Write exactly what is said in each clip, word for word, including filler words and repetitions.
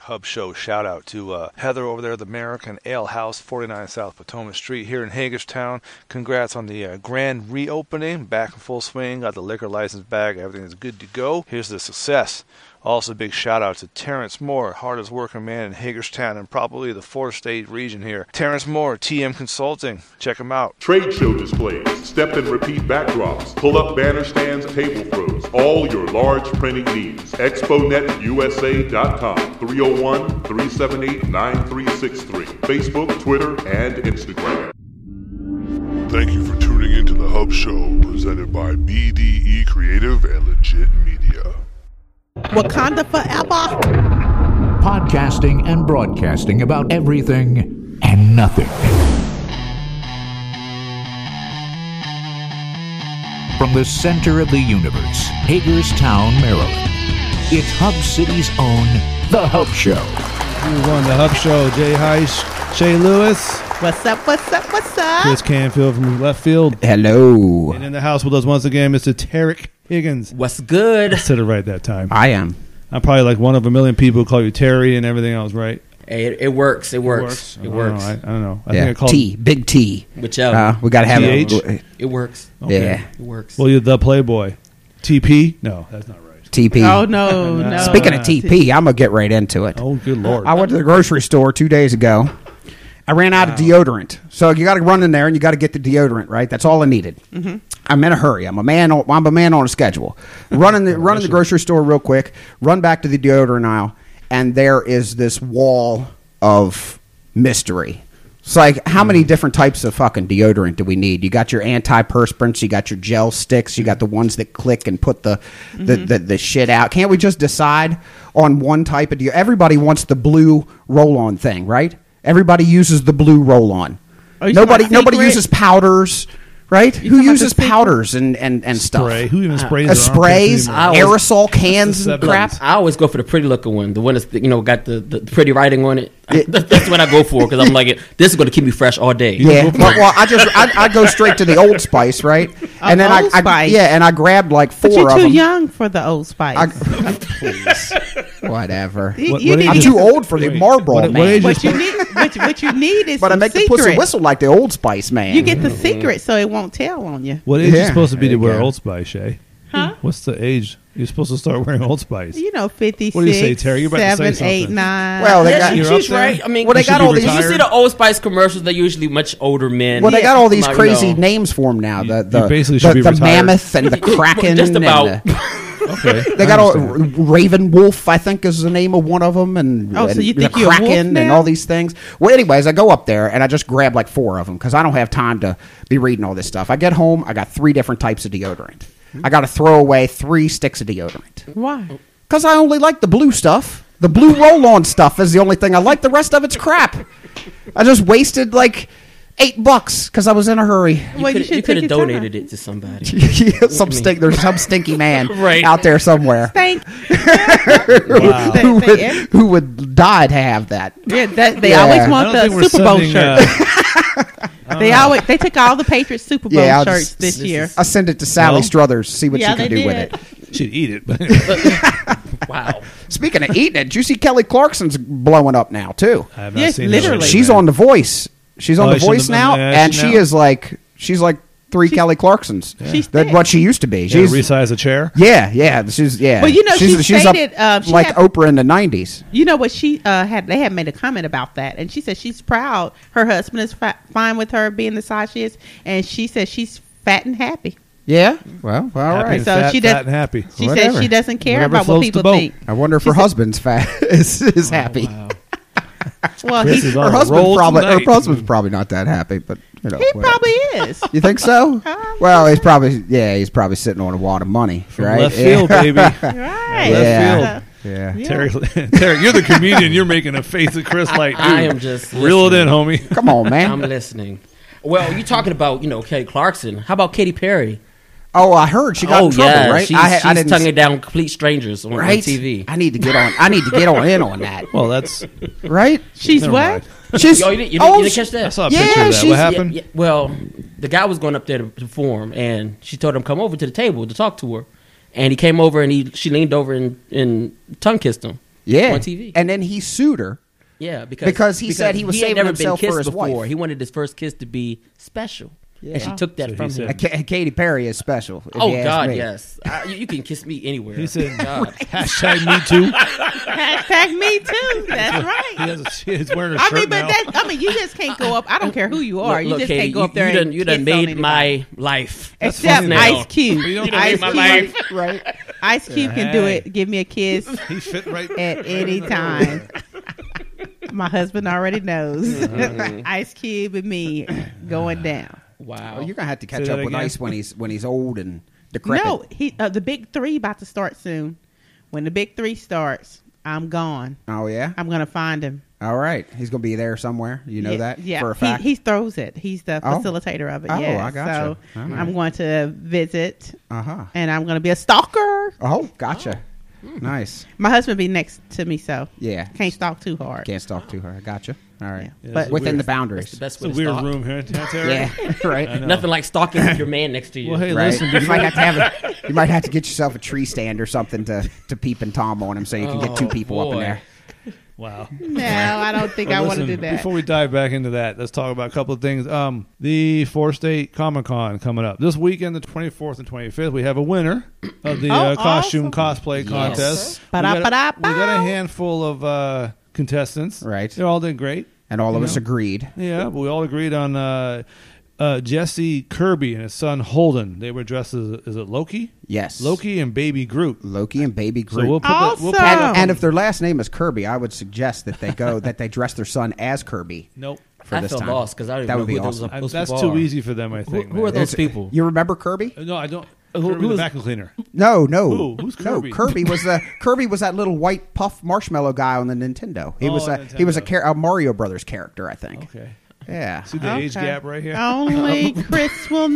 Hub Show shout out to uh, Heather over there at the American Ale House, forty-nine South Potomac Street here in Hagerstown. Congrats on the uh, grand reopening, back in full swing, got the liquor license back, everything is good to go. Here's the success. Also, a big shout out to Terrence Moore, hardest working man in Hagerstown and probably the fourth state region here. Terrence Moore, T M Consulting. Check him out. Trade show displays, step and repeat backdrops, pull-up banner stands, table throws, all your large printing needs. expo net u s a dot com, three oh one, three seven eight, nine three six three. Facebook, Twitter, and Instagram. Thank you for tuning into the Hub Show, presented by B D E Creative and Legit Media. Wakanda forever. Podcasting and broadcasting about everything and nothing. From the center of the universe, Hagerstown, Maryland, it's Hub City's own The Hub Show. Everyone, The Hub Show. Jay Heiss, Shay Lewis. What's up, what's up, what's up? Chris Canfield from left field. Hello. And in the house with us once again, Mister Tarek Higgins. What's good? I said it right that time. I am. I'm probably like one of a million people who call you Terry and everything else, right? Hey, it, it works. It works. It It works. works. I, I don't know. I Yeah. think I called T, big T. Whichever. Uh, we got to have T H? it. It works. Okay. Yeah. It works. Well, you're the Playboy. T P? No, that's not right. T P. Oh, no, no. Speaking of T P, I'm going to get right into it. Oh, good Lord. I went to the grocery store two days ago. I ran out of deodorant. So you got to run in there and you got to get the deodorant, right? That's all I needed. Mm-hmm. I'm in a hurry. I'm a man on, I'm a man on a schedule. Run in the, run in the grocery store real quick, run back to the deodorant aisle, and there is this wall of mystery. It's like, how many different types of fucking deodorant do we need? You got your antiperspirants, you got your gel sticks, you got the ones that click and put the the, mm-hmm. the, the shit out. Can't we just decide on one type of deodorant? Everybody wants the blue roll-on thing, right? Everybody uses the blue roll-on. Nobody nobody uses powders, right? Who uses powders and, and, and stuff? Spray. Who even sprays? Uh, sprays, aerosol cans and crap. I always go for the pretty looking one, the one that's, you know, got the, the pretty writing on it. it that's what I go for because I'm like, this is going to keep me fresh all day. Yeah, well, well, I just I, I go straight to the Old Spice, right? And then I, I yeah, and I grabbed like four but you're of too them. young for the Old Spice. I, please, whatever. You, What- you what need, I'm too old for the Marlboro what- man. what age what you need, what, you- what you need is but I some make the secret. pussy whistle like the Old Spice man. You get the secret so it won't tell on you. What age Yeah, is supposed to be there to you wear go. Old Spice, Shay? Huh? What's the age you're supposed to start wearing Old Spice? You know, fifty-six, What do you say, Terry? You're about to say seven, eight, something. nine. Well, they Yeah, got she- You're up she's there? right. I mean, Well, they you got should all be these- retired. You see the Old Spice commercials, they're usually much older men. well, they got all these Like, crazy you know, names for them now. The You- the, you basically the, should be the retired. mammoth and the kraken. Just about. And the, Okay. they I got all understand. Raven Wolf, I think, is the name of one of them, and, Oh, so and you think the you're a wolf kraken and now? all these things. Well, anyways, I go up there and I just grab like four of them because I don't have time to be reading all this stuff. I get home, I got three different types of deodorant. I got to throw away three sticks of deodorant. Why? Because I only like the blue stuff. The blue roll-on stuff is the only thing I like. The rest of it's crap. I just wasted like eight bucks because I was in a hurry. Well, you You should could take have your time. donated it to somebody. Yeah, some stink. There's some stinky man Right. out there somewhere Thank. Wow. They- who, they- would, yeah. who would die to have that. Yeah, that, they Yeah. always I want don't think the we're Super Bowl sending, shirt. uh, They always they took all the Patriots Super Bowl Yeah, I'll shirts just- this this year. is- I'll send it to Sally Well, Struthers, see what Yeah, she can they do with did. it. She'd eat it. But Wow. Speaking of eating it, did you see Kelly Clarkson's blowing up now, too? I have not Yes, seen literally. that. She's on The Voice. She's on Oh, The she's Voice the- now, yeah, and she's she now. is like, she's like three Kelly Clarksons. She's That's thick. what she used to be. Yeah, She's resize a chair. Yeah, yeah, she's yeah. Well, you know, she's, she she's stated, up um, she like had- Oprah in the nineties. You know what she uh, had? They had made a comment about that, and she said she's proud. Her husband is fi- fine with her being the size she is, and she said she's fat and happy. Yeah, well, all Happy right. and So fat, she does- fat and happy. She Whatever. said she doesn't care Whatever about what floats the people boat. think. I wonder if She her said- husband's fat is is happy. Wow. Well, Chris he, is Her on a husband roll probably her tonight. husband's probably not that happy, but you know he whatever. probably is. You think so? Uh, Well, he's probably yeah, he's probably sitting on a wad of money, From right? left Yeah. field, baby. Right. Yeah. Uh, Yeah. Yeah. Terry, Terry, you're the comedian. You're making a face at Chris like, dude, I am just reel it in, listening. homie. Come on, I'm man. listening. Well, you're talking about, you know, Kelly Clarkson. How about Katy Perry? Oh, I heard she got oh, in trouble, yeah. right? She's, I, she's I didn't tonguing down complete strangers on, on right? T V. I need to get on. I need to get on in on that, Well, that's right? She's never what? mind. She's Yo, you, didn't- you, oh, didn't, you didn't she- catch that? I saw a Yeah, picture of that. she's- What happened? Yeah, yeah, well, the guy was going up there to perform, and she told him come over to the table to talk to her. And he came over, and he she leaned over and, and tongue kissed him. Yeah, on T V. and then he sued her. Yeah, because Because he said he was had saving never himself been for kissed his before. wife. He wanted his first kiss to be special, and she Yeah. took that So he from said- him. Uh, Ka- Katy Perry is special. if Oh you ask God, me. yes. I, you, you can kiss me anywhere. He said, God. hashtag me too. Hashtag me too. That's He right. has a, he's wearing a I shirt mean, but now. that, I mean, you just can't go up. I don't care who you are. Look, you look, just Katie, can't go up there you, you and done, you done kiss on made anybody. my life. Except funny, Ice though. Cube. You don't Ice make Cube, my life. Right. Ice Cube can do Hey. it. Give me a kiss He fit right at any time. My husband already knows. Ice Cube and me going down. Wow. Oh, you're gonna have to catch Say up that with again? Ice when he's when he's old and decrepit. No, he uh, the big three about to start soon. When the big three starts, I'm gone. Oh yeah. I'm gonna find him. All right. He's gonna be there somewhere. You know yeah, that yeah. for a fact. He, he throws it. He's the Oh. facilitator of it. Oh, yes. I gotcha. So All right. I'm going to visit, uh huh. and I'm going to be a stalker. Oh, gotcha. Nice. My husband be next to me, so Yeah. can't stalk too hard. Can't stalk too hard. Gotcha. All right. Yeah. Yeah, But it's a Within weird- the boundaries. the best It's way a to weird stalk. room here, Terry. Yeah. Right. know. Nothing like stalking with your man next to you. Well, hey, Right. listen, did You you, might have to have a, you might have to get yourself a tree stand or something to to peep and Tom on him so you can get two Oh, people up in boy. there. wow. No, I don't think I Well, want to listen, do that. Before we dive back into that, let's talk about a couple of things. Um, the Four State Comic Con coming up this weekend, the twenty-fourth and twenty-fifth. We have a winner of the Oh, uh, costume awesome. cosplay contest. We Ba-da, got, a, ba-da, we got a bow. handful of uh, contestants. Right. They all did great. And all of You us know? agreed. Yeah, but we all agreed on uh, uh, Jesse Kirby and his son Holden. They were dressed as is it Loki? Yes. Loki and Baby Groot. Loki and Baby Groot. So we'll put that. We'll put Awesome. that and if their last name is Kirby, I would suggest that they go that they dress their son as Kirby nope. for I this feel time. lost because I don't That even would know be who those, awesome. I- those that's people too are. easy for them, I Who, think. who are man. those It's- people? You remember Kirby? No, I don't. Who- Kirby who the is- vacuum cleaner. No, no, Who? Who's Kirby? No, Kirby was the Kirby was that little white puff marshmallow guy on the Nintendo. He Oh, was a he was a, Nintendo. char- a Mario Brothers character, I think. Okay. Yeah, See the age Okay. gap right here? Only Chris will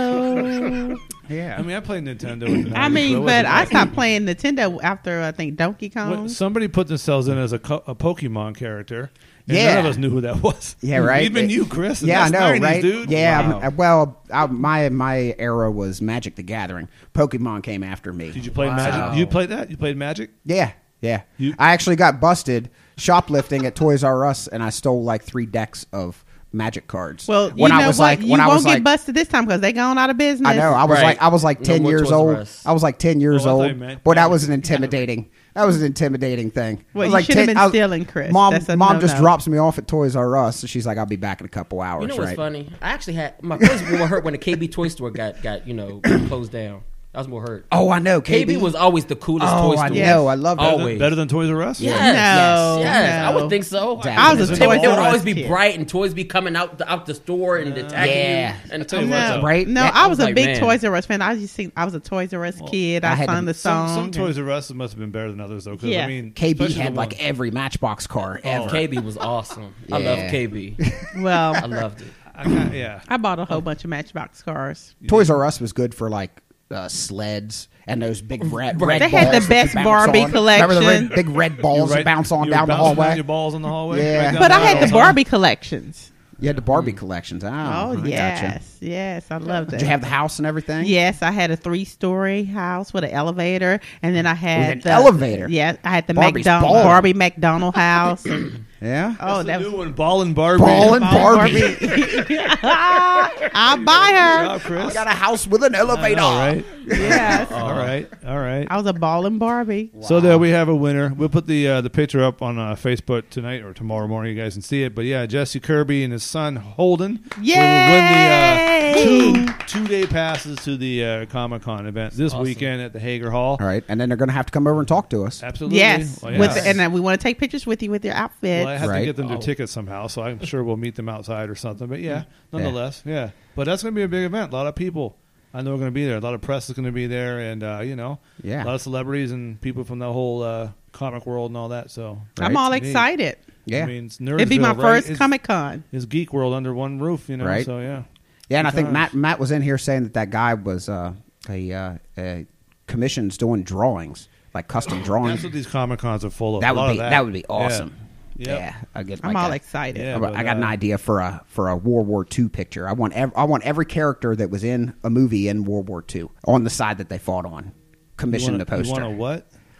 know. yeah. I mean, I played Nintendo. In the I nineties, mean, it but wasn't I that- stopped playing Nintendo after I think Donkey When Kong. somebody put themselves in as a, co- a Pokemon character, and Yeah. none of us knew who that was. Yeah, right. Even It- you, Chris. and Yeah, I that's know, nineties, right? dude. Yeah, Wow. I'm- well, I, my my era was Magic the Gathering. Pokemon came after me. Did you play Wow. Magic? You played that? You played Magic? Yeah, yeah. You- I actually got busted shoplifting at Toys R Us, and I stole like three decks of Magic cards. Well, when you know I was what? like, you when I won't was get like, busted this time because they gone out of business. I know. I was Right. like, I was like No ten more years Toys R old. Us. I was like ten years Oh, I thought you old. meant- But that was an intimidating. That was an intimidating thing. Well, I was you like should have 10 been I was- stealing, Chris. Mom, That's a mom just no-no. drops me off at Toys R Us. So she's like, I'll be back in a couple hours. You know what's right? funny? I actually had my first more hurt when the K B toy store got got you know closed down. I was more hurt. Oh, I know. K B was always the coolest Oh, toy store. I know. I love that. Better than- Always. Better than Toys R Us? Yes, No, yes, yes. I no. would think so. I was a They would, Toys they would R Us always be kid. bright and toys be coming out the, out the store and attacking Yeah. you. And tell you what, No, though. Right? no, That- I I was was a like, big man. Toys R Us fan. I used to sing. I was a Toys R Us kid. I I, had sung to- the Some, song. some Toys R Us must have been better than others, though. 'Cause, Yeah. I mean, K B especially had the like ones- every Matchbox car ever. K B was awesome. I Yeah. love K B. well, I loved it. I kinda, yeah. I bought a whole bunch of Matchbox cars. Toys R Us was good for like uh, sleds and those big red, red They had balls the that best you bounce Barbie on. Remember the collection. red, big red balls You that bounce on you were down the bouncing hallway? down your balls in the hallway? Yeah. Right down But I had aisle. the Barbie collections. You had the Barbie collections. Oh, Oh, I gotcha. yes, yes, I loved it. Did you have the house and everything? Yes, I had a three-story house with an elevator, and then I had an the, elevator? Yeah, I had the Barbie's McDonald ballin'. Barbie McDonald house. And, Yeah. oh, That's that the was new one, Ballin' Barbie. Ballin' Barbie. I'll buy her. Good job, Chris. I got a house with an I elevator. know, right? Yes, All right. All right. I was a ballin' Barbie. So there we have a winner. We'll put the uh, the picture up on uh, Facebook tonight or tomorrow morning. You guys can see it. But yeah, Jesse Kirby and his son Holden Yay! will win the uh, two two day passes to the uh, Comic Con event this Awesome. weekend at the Hager Hall. All right, and then they're going to have to come over and talk to us. Absolutely. Yes, Well, with yes. and uh, we want to take pictures with you with your outfit. Well, I have Right. to get them their Oh. tickets somehow, so I'm sure we'll meet them outside or something. But yeah, nonetheless, yeah. But that's going to be a big event. A lot of people I know are going to be there. A lot of press is going to be there, and uh, you know, Yeah. a lot of celebrities and people from the whole uh, comic world and all that. So I'm Right. all Neat. excited. Yeah. I mean, it's Nerdsville, It'd be my right? first It's- Comic Con. It's Geek World under one roof, you know. Right. So yeah, Yeah, and I Good think times. Matt Matt was in here saying that that guy was uh, a, uh, a commissions doing drawings, like custom drawings. that's what these Comic Cons are full of. That a lot would be of that. would be Yeah. awesome. Yep. Yeah, I get. I'm like all a- excited. Yeah. I, but, I got an uh, idea for a for a World War Two picture. I want ev- I want every character that was in a movie in World War Two on the side that they fought on. You Commission wanna- the poster. You want a what?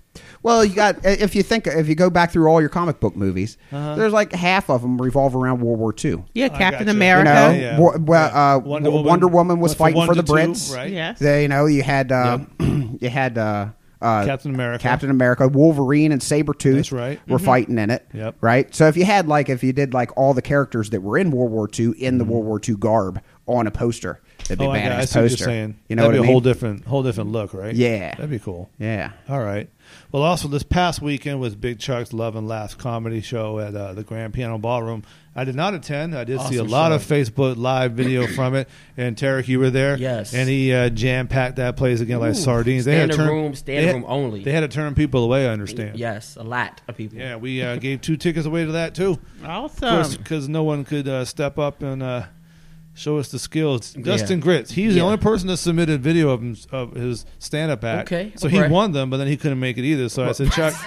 Well, you got if you think if you go back through all your comic book movies, Uh-huh. there's like half of them revolve around World War Two. Yeah, I Captain gotcha. You America. know, Yeah, yeah. Wa- well, Yeah. uh, Wonder Wonder, Woman Woman was went from fighting one for the to two, Brits. right? Yes. They, you know, you had uh, you had uh, uh, Captain America. Captain America, Wolverine, and Sabretooth. That's right. Were fighting in it. Yep. Right. So if you had like if you did like all the characters that were in World War Two in the World War Two garb on a poster, that'd be Oh, a I, got, I badass see what poster. you're saying. You know That'd what be I a whole mean? different, whole different look, right? Yeah. That'd be cool. Yeah. All right. Well, also this past weekend was Big Chuck's Love and Laughs comedy show at uh, the Grand Piano Ballroom. I did not attend. I did see a Awesome lot show. of Facebook Live video from it. And Tarek, you were there. Yes. And he uh, jam packed that place again like Ooh, sardines. standing turn, room, standing they had- room only. They had to turn people away. I understand. Yes, a lot of people. Yeah, we uh, gave two tickets away to that too. Awesome. Because no one could uh, step up and uh, show us the skills. Dustin Yeah. Grits, he's the Yeah. only person that submitted video of, him, of his stand-up act. Okay, so he alright. won them, but then he couldn't make it either. So I said, Chuck,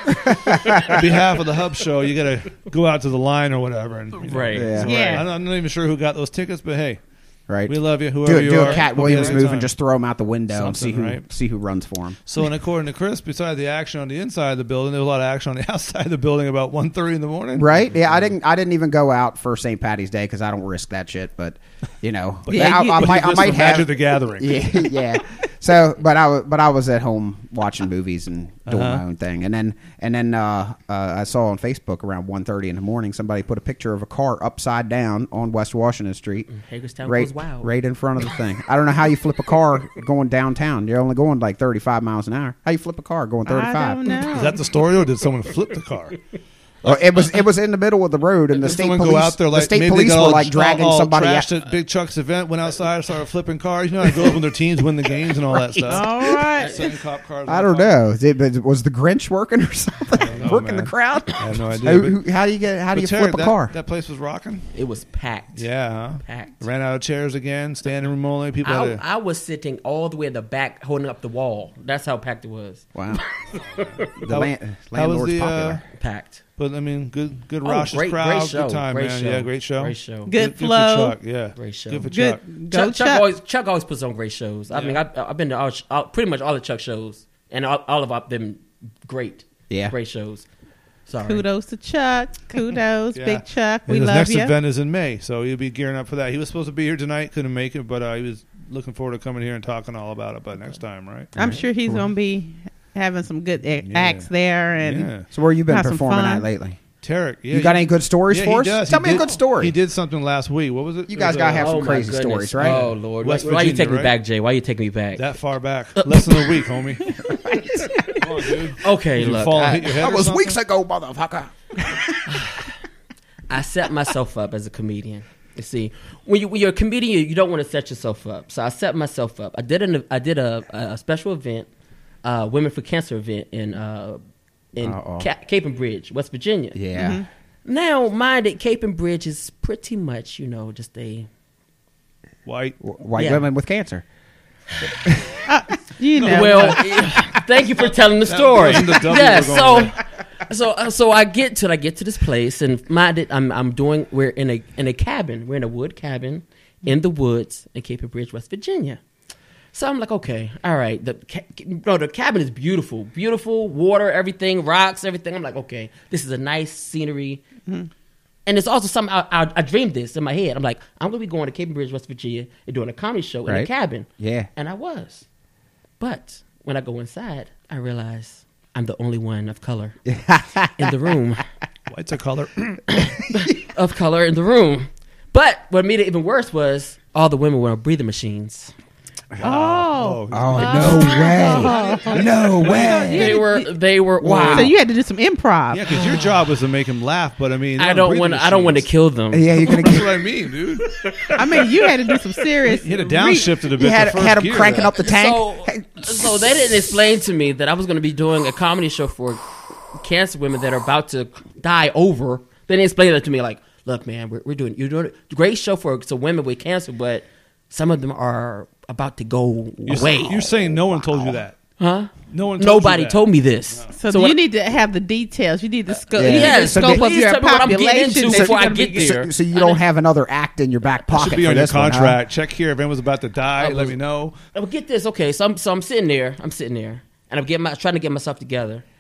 on behalf of the Hub Show, you got to go out to the line or whatever. And, you know, Right. Yeah. Yeah. I'm not, I'm not even sure who got those tickets, but hey, Right. we love you, whoever do you do are. a Cat Hope you Williams had a good move time. and just throw him out the window and see Something, who right? see who runs for him. So, and according to Chris, besides the action on the inside of the building, there was a lot of action on the outside of the building about one thirty in the morning. Right? Yeah, I didn't. I didn't even go out for Saint Patty's Day because I don't risk that shit. But you know, Yeah, I, you- I But might. I this might was Magic have. the Gathering. Yeah, yeah. So, but I, wa- but I was at home watching movies and doing Uh-huh. my own thing, and then and then uh, uh, I saw on Facebook around one thirty in the morning somebody put a picture of a car upside down on West Washington Street, Hagerstown right, goes wild. right in front of the thing. I don't know how you flip a car going downtown. You're only going like thirty-five miles an hour. How you flip a car going I thirty-five? don't know. Is that the story, or did someone flip the car? Well, it was it was in the middle of the road, and the Did state someone police, go out there like the state maybe police they got were all, like dragging all, all somebody out. trashed at Big Chuck's event, went outside, started flipping cars. You know how it goes when their teams win the games and all that stuff. All right. Setting cop cars I on don't fire. know. Is it- but was the Grinch working or something? know, working man. the crowd? I have no idea. How, but- who- how do you get? How do but you Tarek, flip a that, car? That place was rocking. It was packed. Yeah, huh? Packed. Ran out of chairs again. Standing room only. People I, had to, I was sitting all the way in the back, holding up the wall. That's how packed it was. Wow. the How- land, how was landlord's the, uh, popular. Packed. But I mean, good, good Oh, raucous great- crowd. great show, Good time, great man. show, Yeah, great show. great show. Good for flow. Chuck. Yeah, Great show. Good for Chuck. Good. Go Chuck, Chuck Chuck. always Chuck always puts on great shows. I Yeah. mean, I, I've been to all, all, pretty much all the Chuck shows, and all, all of them great. Yeah. great shows. Sorry. Kudos to Chuck. Kudos, Yeah. Big Chuck. And We his love next you. event is in May, so he'll be gearing up for that. He was supposed to be here tonight, couldn't make it, but uh, he was looking forward to coming here and talking all about it. But next time, right? I'm sure he's going to be having some good a- Yeah. acts there. And Yeah. So where you been have some performing fun. at lately? Tarek, yeah, You got he- any good stories yeah, for he us? does. Tell He me a did- good story. He did something last week. What was it? You It guys was, gotta uh, have some Oh, my crazy goodness. stories, right? Oh Lord, West why, why you Virginia, taking right? me back, Jay? Why you taking me back? that far back. Less than a week, homie. Come on, dude. Okay, Did you look, fall and I, hit your head That or was something? weeks ago, motherfucker. I set myself up as a comedian. You see, when, you, when you're a comedian, you don't want to set yourself up. So I set myself up. I did an, I did a, a special event, uh, Women for Cancer event in uh, in Uh-oh. Ca- Cape and Bridge, West Virginia. Yeah. Now, mind that Cape and Bridge is pretty much, you know, just a White. W- White Yeah. women with cancer. you know. well. eh, thank you for telling the story. wasn't the W Yeah, we're going so so uh, so I get to I get to this place and mind it, I'm I'm doing we're in a in a cabin. We're in a wood cabin in the woods in Cape and Bridge, West Virginia. So I'm like, okay, all right. The ca- no, the cabin is beautiful, beautiful water, everything, rocks, everything. I'm like, okay, this is a nice scenery. And it's also something I, I, I dreamed this in my head. I'm like, I'm gonna be going to Cape and Bridge, West Virginia, and doing a comedy show in a Right. cabin. Yeah. And I was. But when I go inside, I realize I'm the only one of color in the room. White's a color. Of color in the room. But what made it even worse was all the women were on breathing machines. Oh. Oh, no way. No way. They were they were Wow. So you had to do some improv. Yeah, because your job was to make him laugh, but I mean, I they're don't breathing want I don't want to machines. kill them. Yeah, you're gonna That's get. what I mean, dude. I mean, you had to do some serious. He had to re- downshift it a bit. You had, the first had him gear cranking there. up the tank. So, Hey, so they didn't explain to me that I was going to be doing a comedy show for cancer women that are about to die over. They didn't explain that to me. Like, look, man, we're, we're doing you're doing a great show for some women with cancer, but some of them are about to go You're, away. you're saying no one told you that. Huh? No one. Told Nobody you that. told me this. So, So you what- need to have the details. You need the scope. Yeah. You need Yeah, the so scope they- of please your tell me what I'm getting population into that before you're I gonna be get getting. there. So, so you don't have another act in your back That pocket should be for on your this one, huh? contract. Check here if anyone's about to die. I let was- me know. Oh, get this. Okay, so I'm so I'm sitting there. I'm sitting there, and I'm getting my trying to get myself together,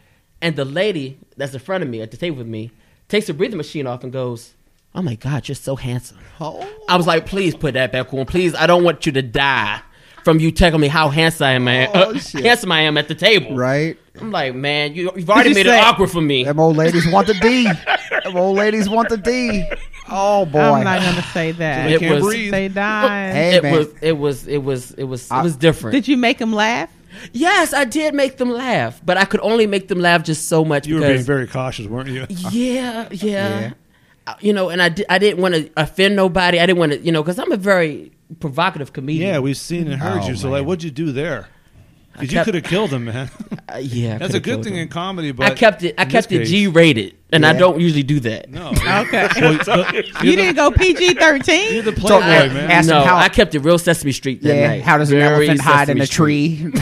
And the lady that's in front of me at the table with me takes her breathing machine off and goes, "Oh my God, you're so handsome." Oh. I was like, "Please put that back on. Please, I don't want you to die from you telling me how handsome I am, man. Oh, uh, shit. handsome I am at the table." Right. I'm like, man, you, you've already you made say- it awkward for me. Them old ladies want the D. Them old ladies want the D. Oh boy. I'm not gonna say that. It can't was- breathe. They died. Hey, it man. was, it was, it was, it was, I- it was different. Did you make them laugh? Yes, I did make them laugh, but I could only make them laugh just so much You were because being very cautious, weren't you? yeah, yeah, Yeah. Uh, You know, and I, di- I didn't want to offend nobody. I didn't want to, you know, because I'm a very provocative comedian. Yeah, we've seen and heard Oh, you. So, man. like, what'd you do there? Because you kept- could have killed him, man. Uh, yeah, I That's a could've good killed thing him. in comedy, but I kept it. I in kept this it case- G-rated, and I Yeah. don't usually do that. No. Okay. Well, the- You you're didn't the- go P G You're thirteen. the playboy, I- man. ask him no, how- I kept it real Sesame Street that Yeah. night. How does an Very elephant hide in Sesame a Street.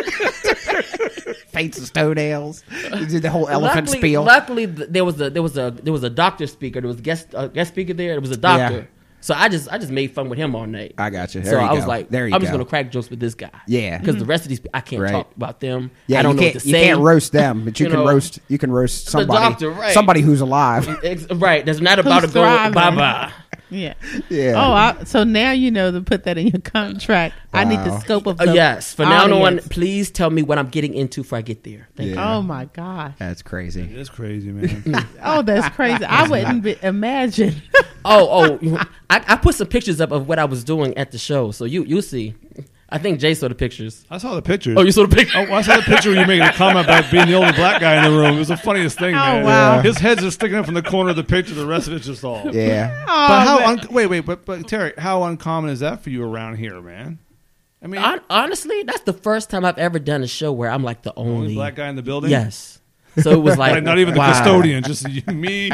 tree? Paints his toenails. You did the whole elephant luckily, spiel. Luckily, th- there was a there was a there was a doctor speaker. There was a guest a guest speaker there. There was a doctor. Yeah. So I just I just made fun with him all night. I got you. There so you I was go. like, There you I'm just go. gonna crack jokes with this guy. Yeah. because the rest of these I can't Right. talk about them. Yeah, I don't you know can't, what to you say. can't roast them, but you, You can know, roast. You can roast the somebody. doctor, right. Somebody who's alive. Ex- right. That's not about to Who's go bye thriving. bye. Yeah. Yeah. Oh, I, so now you know to put that in your contract. I need the Wow. scope of Uh, the yes. For now on, audience. please tell me what I'm getting into before I get there. Thank Yeah. Oh my gosh. That's crazy. It's crazy, man. Oh, that's crazy. I wouldn't be, imagine. you. Oh, oh. you- I, I put some pictures up of what I was doing at the show, so you you'll see. I think Jay saw the pictures. I saw the pictures. Oh, you saw the picture? Oh, I saw the picture where you making a comment about being the only black guy in the room. It was the funniest thing, Oh, man. wow. His head's just sticking up from the corner of the picture. The rest of it's just all. Yeah. Oh, But how? man. Un- wait, wait. But, but Terry, how uncommon is that for you around here, man? I mean, Hon- honestly, that's the first time I've ever done a show where I'm like the only, only black guy in the building. Yes. So it was like, Like, not even the wow. custodian, just you, me.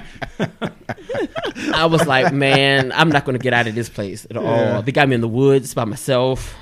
I was like, man, I'm not going to get out of this place at all. They got me in the woods by myself.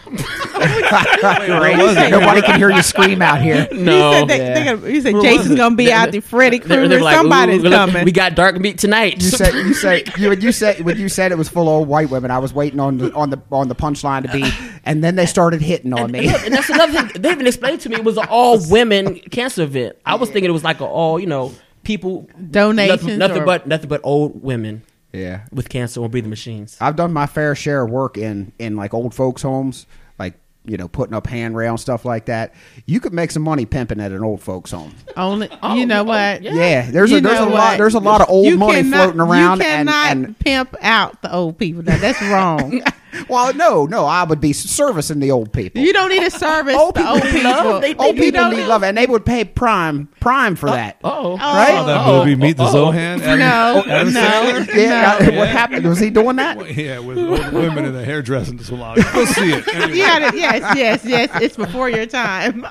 Crazy. Nobody can hear you scream out here. No. You said, they, Yeah. they gonna, you said Where was Jason's it? gonna be out there. Freddy They- they Krueger. were like, Somebody's "Ooh, look, coming. We got dark meat tonight. You said you said you when you said when you said it was full of old white women. I was waiting on the on the on the punchline to be, and then they started hitting on And, me. look, and that's another thing. They even explained to me it was an all women cancer event. I was thinking it was like an all, you know, people Donations nothing, nothing or- but nothing but old women Yeah, with cancer or breathing machines. I've done my fair share of work in in like old folks' homes, like you know putting up handrail and stuff like that. You could make some money pimping at an old folks' home. Only, Oh, you know oh, what? yeah. Yeah, there's You a there's a know lot what? there's a lot of old You money cannot- floating around, You and cannot and pimp out the old people. Now that's wrong. well, no, no, I would be servicing the old people. You don't need a service. Old the people old need people. love. They- old you people don't need know. love, and they would pay prime prime for that. Oh, Right? Oh, that Oh, movie Meet the oh, Zohan. Adam- No, Adam no, Sandler? Yeah, no. what happened? Was he doing that? Yeah, with old women in the hairdressing salon. Go see it. Anyway. You gotta- yes, yes, yes. It's before your time.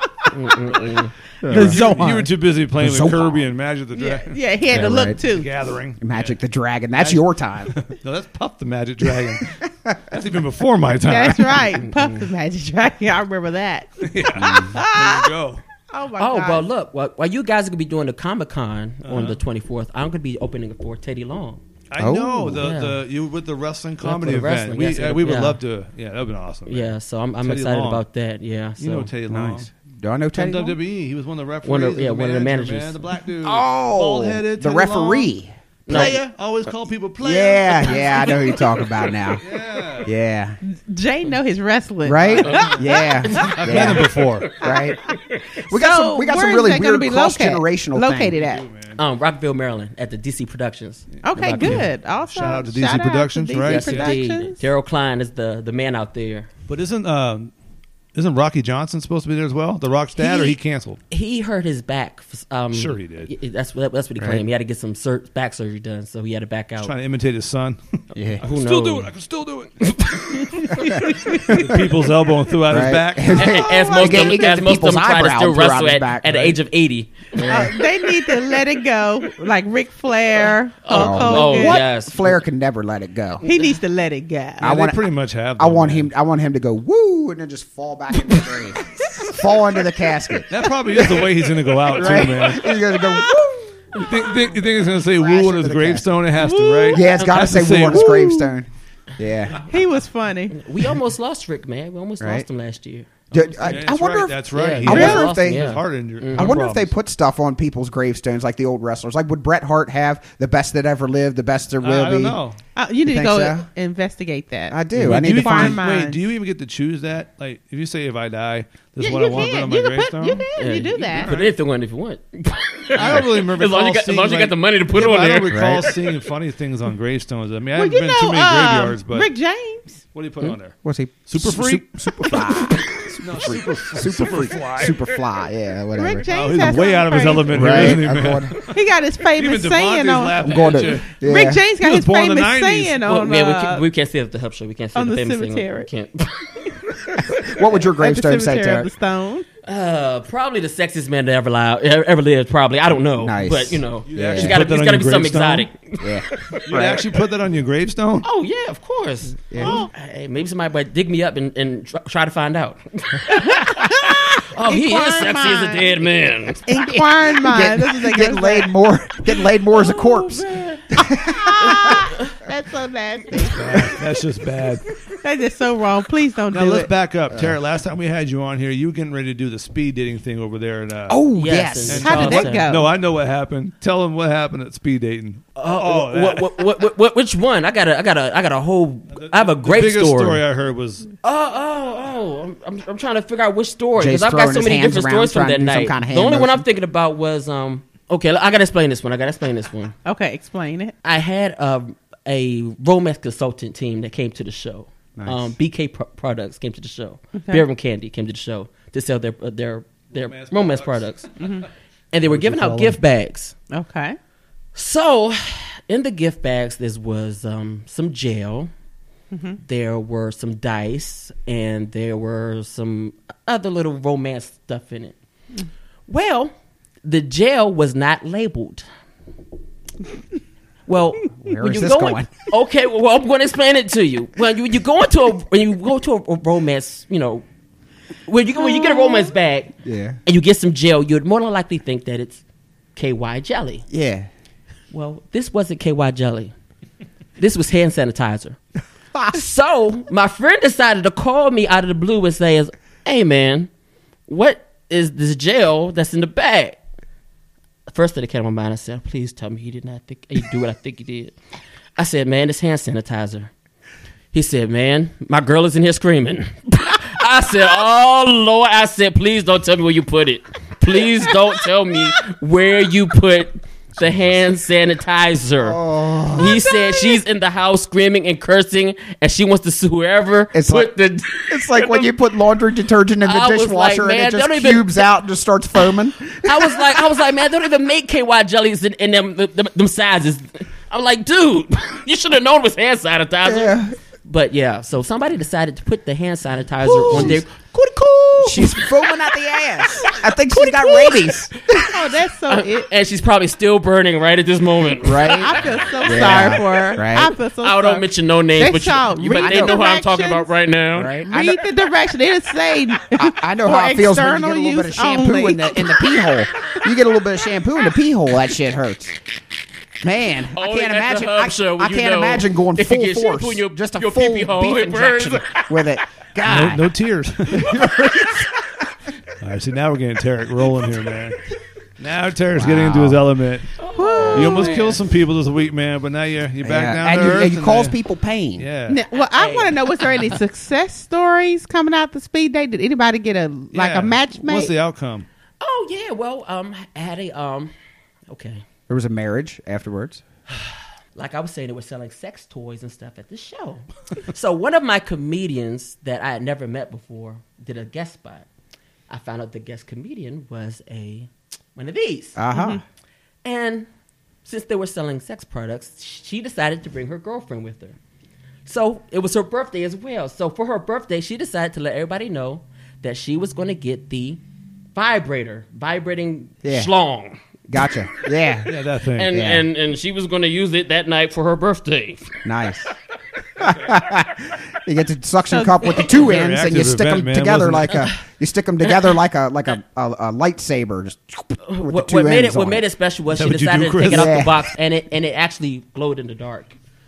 The You, Zohan. you were too busy playing The with Zohan. Kirby and Magic the yeah, Dragon. yeah. He had Yeah, to look right. too. Gathering. Magic the Dragon. That's your time. No, that's Puff the Magic Dragon. That's even before my time. That's right. Puff the Magic Dragon. I remember that. There you go. Oh my Oh, god. well, look, while, while you guys are going to be doing the Comic Con Uh-huh. on the twenty-fourth, I'm going to be opening for Teddy Long. I Oh. know the, Yeah. the you with the wrestling for comedy the event. wrestling, we yes, uh, we would yeah. love to. Yeah, that would be awesome. man. Yeah, so I'm, I'm Teddy excited Long. about that. Yeah, so You know Teddy Long. Nice. Do I know From Teddy? Long? W W E, he was one of the referees. One of- and yeah, one of the manager, managers. Man, the black dude. Oh, Bald-headed the Teddy Long. referee. Player. Always call people player. Yeah, yeah, I know who you're talking about now. Yeah. Yeah, Jay know his wrestling. right? Yeah, I've yeah. been him before. right. We got So some. We got where some is really that gonna weird be cross located? generational Located thing. at. um, Rockville, Maryland, at the D C Productions. Okay, Rockville. good. Also, Shout out to D C Productions, D C right? Yes, indeed. Productions. Daryl Klein is the, the man out there. But isn't um, isn't Rocky Johnson supposed to be there as well? The Rock's dad, or he canceled? He hurt his back. Um, Sure he did. y- That's what that's what he Right. claimed. He had to get some sur- back surgery done, so he had to back out. Trying to imitate his son. Yeah, Who Still knows? do it. I can still do it. The people's elbow and threw out his Right. back. as He most get- of he them, get as the most of them people's try to eyebrow still and threw out wrestle his at, back, at the right? age of eighty. Uh, they need to let it go, like Ric Flair, Hulk Oh, Hogan. oh, yes. Flair can never let it go. He needs to let it go. I I want- they pretty much have. I though, want man. him. I want him to go woo and then just fall back into the grave, fall into the casket. That probably is the way he's going to go out Right? too, man. He's gonna go woo. You think, think, you think he's going to say Crash woo on into his the gravestone? It has to, right? Yeah, it's got to Has say woo on his gravestone. Yeah, He was funny. We almost lost Rick, man. We almost Right. lost him last year. Did- I, Yeah, I that's wonder right. if That's right. Yeah, He I he had wonder was if they- awesome, his yeah. heart injury. I wonder if they put stuff on people's gravestones like the old wrestlers. Like, would Bret Hart have the best that ever lived, the best there will I, I don't be? know. Uh, you need You to go think so? investigate that. I do. Wait, I do need you to even- find. mine. Wait, do you even get to choose that? Like, if you say if I die, this Yeah, is what you I want to put can. on my You can put- gravestone. you can. You do that. Put anything on if you want. I don't really remember. As long as you got, as seeing, long as you like- got the money to put Yeah, it but on I there. don't recall Right. seeing funny things on gravestones. I mean, I Well, haven't you been know, too many um, graveyards, but Rick James. what do you put on there? What's he? Super Su- freak? su- super fly. No, super, super freak. Super fly. Yeah, whatever. Rick Oh, James. he's has way something out of his crazy. element here, Right. isn't he, I'm man? going, He got his Even famous Devontae's saying on. laughing I'm going at to. you. Yeah. Rick James got He was his born in the famous nineties. saying Well, on. man, we, uh, can, we can't say it at the Hub Show. We can't say on the the famous thing. cemetery. We can't. What would your at the gravestone say, cemetery of Tara? the Stone. Uh, probably the sexiest man that ever lived. Ever lived. Probably. I don't know. Nice. But you know, Yeah. he's got to. Put that He's on got to your be something gravestone? exotic. Yeah. You actually put that on your gravestone? Oh yeah, of course. Yeah. Oh, hey, maybe somebody might dig me up and, and try, try to find out. Oh, he is Inquiring sexy as a mind. dead man. Inquiring mind. That's what they Getting gotta laid say. more. Getting laid more as a corpse. That's so nasty. That's just bad. That's just so wrong. Please don't Now do let's it. back up, Tara. Last time we had you on here, you were getting ready to do the speed dating thing over there. And uh, Oh Yes, yes. and- How did that Charleston. go? no, I know what happened. Tell them what happened at speed dating. Oh, that. what, what, what, what, which one? I got a, I got a, I got a whole. I have a The great biggest story. story I heard was Oh, oh, oh! I'm, I'm, I'm trying to figure out which story Jay's because I've got throwing so his many hands different around stories from trying to that do some night. kind of The hand only one I'm motion. thinking about was um. Okay, I gotta explain this one. I gotta explain this one. Okay, explain it. I had a, a romance consultant team that came to the show. Nice. Um, B K Pro- Products came to the show. Okay. Beer and Candy came to the show to sell their uh, their their romance, Romance products, products. and they were What'd you giving call out them? gift bags. Okay. So, in the gift bags, there was um, some gel. Mm-hmm. There were some dice, and there were some other little romance stuff in it. Mm. Well, the gel was not labeled. Well, Where when is you this go in- going? okay, well, I'm going to explain it to you. When you, you go into a when you go to a, a romance, you know, when you when you get a romance bag Yeah. and you get some gel, you'd more than likely think that it's K Y jelly. Yeah. Well, this wasn't K Y jelly. This was hand sanitizer. So my friend decided to call me out of the blue and say, "Hey man, what is this gel that's in the bag?" First thing that came to my mind, I said, "Please tell me he did not think he do what I think he did." I said, "Man, it's hand sanitizer." He said, "Man, my girl is in here screaming." I said, "Oh Lord!" I said, "Please don't tell me where you put it. Please don't tell me where you put the hand sanitizer." Oh. He said she's in the house screaming and cursing, and she wants to sue whoever It's put like- the. It's like when you put laundry detergent in the I was dishwasher like, and man, it just don't even- cubes out and just starts foaming. I was like, I was like, man, they don't even make K Y jellies in, in them, them them sizes. I'm like, dude, you should have known it was hand sanitizer. Yeah. But yeah, so somebody decided to put the hand sanitizer on their. She's foaming out the ass. I think she's got rabies. Oh, that's so it. And she's probably still burning right at this moment. Right? I feel so Yeah, sorry for her. right. I feel so I sorry. don't mention no names, They but shall you, you but read they the know who I'm talking directions. about right now. Right? I know, Read the direction. They didn't say. I, I know for how it feels when you get a external little bit of use shampoo only. in the in the pee hole. You get a little bit of shampoo in the pee hole. That shit hurts. Man, I Only can't at the imagine. Hub I, Show I you can't know imagine going if you full get shampoo force. in your- just a your full pee-pee hole, beef it burns. injection with it. no, God, no tears. All right, see, now we're getting Tarek rolling here, man. Now Tarek's getting into his element. You almost killed some people this week, man, but now you're you're back Yeah. down and to you, earth. and you and, cause uh, people pain. Yeah. Now, well, I want to know: was there any success stories coming out the speed date? Did anybody get a like Yeah. a match made? What's the outcome? Oh yeah, well, um, I had a um, okay. There was a marriage afterwards. Like I was saying, they were selling sex toys and stuff at the show. So one of my comedians that I had never met before did a guest spot. I found out the guest comedian was a one of these. Uh huh. And since they were selling sex products, she decided to bring her girlfriend with her. So it was her birthday as well. So for her birthday, she decided to let everybody know that she was going to get the vibrator, vibrating Yeah. schlong. Gotcha. Yeah. Yeah, that thing. And, Yeah. and and she was going to use it that night for her birthday. Nice. You get the suction cup with the two Very ends, and you active stick event, them man, together wasn't like it? a. You stick them together like a like a, a, a lightsaber, just with the What, two what made ends it what on made it special was Is she that what you decided do, to take it Chris? out Yeah. the box and it and it actually glowed in the dark.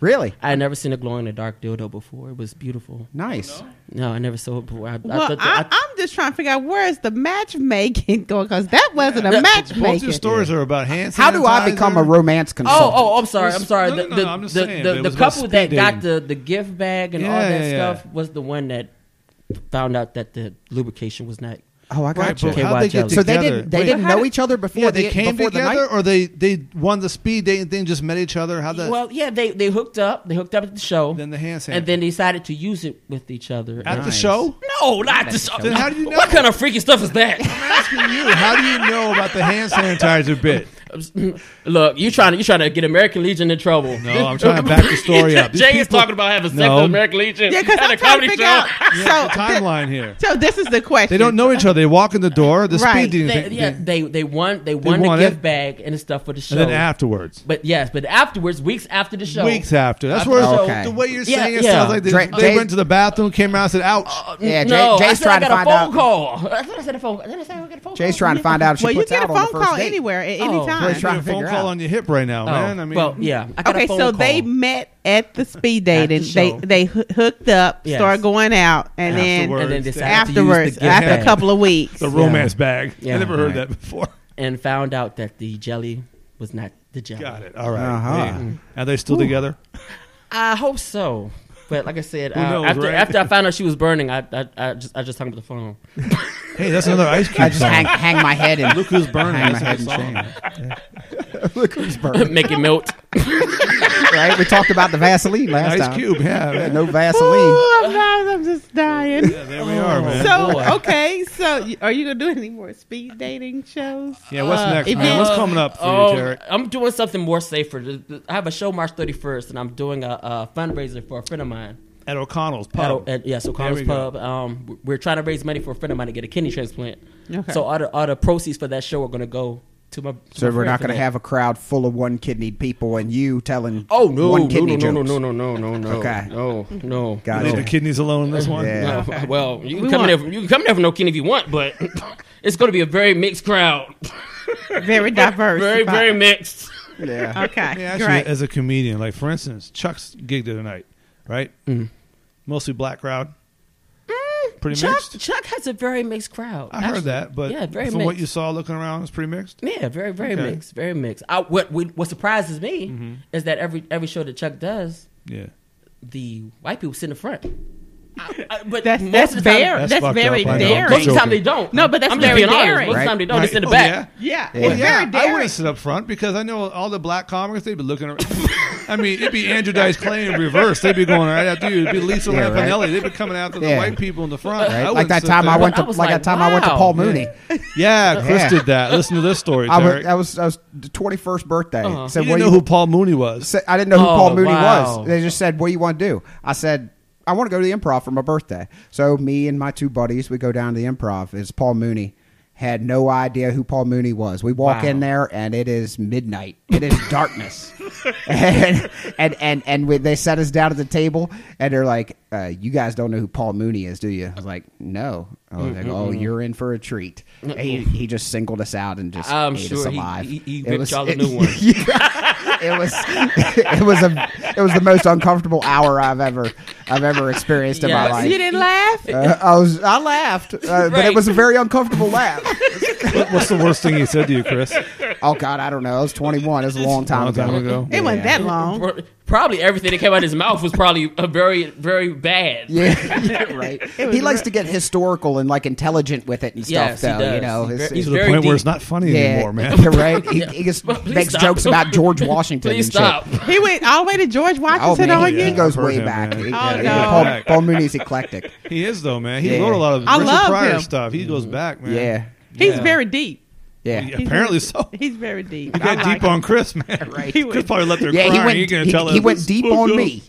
Really? I had never seen a glow in the dark dildo before. It was beautiful. Nice. No, I never saw it before. I, Well, I thought I, that, I, I'm just trying to figure out where is the matchmaking going, because that wasn't a Both matchmaking. your stories are about hand How do I become a sanitizer. romance oh, consultant? oh, I'm sorry. I'm sorry. No, The, no, the, no, I'm just the, saying, the, it the was about couple that speed got dating. the, the gift bag and all Yeah, that yeah, stuff yeah. was the one that found out that the lubrication was not. Oh, I Right, got you. but how'd they get So they together? didn't they Wait, didn't how know did- each other before Yeah, they the, came before the together, night? or they they won the speed dating thing, just met each other. How the Well, yeah, they, they hooked up. They hooked up at the show. then the hand and then they decided to use it with each other. at And- the show. No, not the show. Then how do you know? What kind of freaky stuff is that? I'm asking you, how do you know about the hand sanitizer bit? Look, you trying to you trying to get American Legion in trouble? No, I'm trying to back the story up. These Jay is people- talking about having sex No. with American Legion Yeah, because at a I'm trying to comedy figure show. out. Yeah, So, the timeline here. so this is the question. They don't know each other. They walk in the door. The Right. speed dating They, thing. yeah, they they won they won won the it. gift bag and the stuff for the show. and then afterwards, But yes, but afterwards, weeks after the show, weeks after. That's After where the show. Okay. the way you're Yeah, saying it yeah. sounds like they, Dra- they Jay- went to the bathroom, came out, and said, "Ouch." Yeah, Jay- no, I Jay's said trying I to got find a phone out. call. I thought I said a phone. Did I say I got a phone Jay's call? trying to find out if she Well, you puts get a out on the phone first call date. anywhere at Oh. any Jay's time. trying You to got a phone figure call out. on your hip right now, Oh, man. I mean, well, yeah. I got Okay, a phone so call. they met at the speed At dating. the They show. they hoo- hooked up, Yes. started going out, and then Afterwards. and then decided afterwards, to use the gift after bag a couple of weeks, the romance bag. Yeah. I never heard Right. that before. and found out that the jelly was not the jelly. Got it. All right. Uh-huh. Yeah. Are they still together? I hope so. But like I said, Who uh, knows, after right? after I found out she was burning, I I, I just I just hung up the phone. Hey, that's another Ice Cube I just song. hang, hang my head and Look who's burning. hang my That's head a in song. shame. Look who's burning. Make it melt. Right? We talked about the Vaseline last Ice time. Cube, yeah. Yeah, man. no Vaseline. Ooh, I'm, dying, I'm just dying. Yeah, there we are, man. So boy. okay, so y- are you gonna do any more speed dating shows? yeah, what's Uh, next, if man? you- What's coming up for Oh, you, Derek? I'm doing something more safer. The- the- I have a show March thirty-first, and I'm doing a, a fundraiser for a friend of mine. At O'Connell's At, Pub. at, yes, O'Connell's There we go. Pub. Um, we're trying to raise money for a friend of mine to get a kidney transplant. Okay. So all the, all the proceeds for that show are going to go to my. to So my we're friend not for going to that. have a crowd full of one-kidneyed people and you telling Oh no! one No! kidney No! No! jokes. No! No! No! No! No! Okay. No! No! Got Leave it. the kidneys alone in this one. Yeah. No. Well, you can We come want- in there. You can come in there for no kidney if you want, but it's going to be a very mixed crowd. Very diverse. Very, very mixed. Yeah. Okay, Yeah, actually, great. as a comedian, like for instance, Chuck's gig the other night, right? Mhm. Mostly black crowd. Pretty Chuck, mixed. Chuck has a very mixed crowd. I Actually, heard that, but yeah, very from mixed. what you saw looking around, it's pretty mixed. Yeah, very, very Okay. mixed, very mixed. I, what we, what surprises me Mm-hmm. is that every every show that Chuck does, Yeah. the white people sit in the front. I, I, but That's most that's of the time, very That's that's, fucked very up, I know. daring. most of the time joking. they don't. No, but that's I'm just very being honest. daring. Most of the time Right, they don't. They sit in the Oh, back. yeah. Yeah, Well, it's yeah, very I daring. wouldn't sit up front because I know all the black comics, they'd be looking around. I mean, it'd be Andrew Dice Clay in reverse. They'd be going right after you. It'd be Lisa Yeah, right. Lampanelli. They'd be coming after the Yeah. white people in the front. I Right? Like wouldn't that sit time I there. went to I was like, like, that time I went to wow. Paul Mooney. Yeah, Chris Yeah. did that. Listen to this story, I was, Derek. I was I was the twenty-first birthday. Uh-huh. Said, you what didn't do know you who Paul Mooney was. said, I didn't know who Oh, Paul Mooney wow. was. They just said, "What do you want to do?" I said, "I want to go to the Improv for my birthday." So me and my two buddies, we go down to the Improv. It's Paul Mooney. Had no idea who Paul Mooney was. We walk Wow. in there and it is midnight. It is darkness, and and and and we, they set us down at the table and they're like, uh, "You guys don't know who Paul Mooney is, do you?" I was like, "No." I was like, "Oh, you're in for a treat." And he he just singled us out and just I'm ate sure us he- alive. he- he It ripped was- y'all a it- new one. Yeah. it was it was a it was the most uncomfortable hour I've ever I've ever experienced in my Yes. life. You didn't laugh? Uh, I was I laughed, uh, but Right. it was a very uncomfortable laugh. What- What's the worst thing he said to you, Chris? Oh God, I don't know. I was twenty-one. It was a long time, Long time ago. It wasn't Yeah. that long. Pro- Probably everything that came out of his mouth was probably a very, very bad. Yeah, yeah, right. was He likes re- to get historical and like intelligent with it and stuff. Yes, he though, does. you know, He's It's- very- he's To the very point where deep. it's not funny yeah, anymore, man. You're right. He, he just Please makes stop. jokes about George Washington. Please and stop. Shit. He went all the way to George Oh Washington man, on he, you. he goes I've heard way him, back. man. He- Oh, yeah, no. Paul, Paul Mooney's eclectic. He is though, man. He Yeah. wrote a lot of I Richard love Pryor him. stuff. He goes back, man. Yeah, He's Yeah. very deep. yeah. Yeah, He's apparently very- so. He's very deep. He I got like deep on Chris, man. Right. He Chris went- probably left there Yeah, crying. he went. He gonna He, tell he us went this deep spoke on up. me.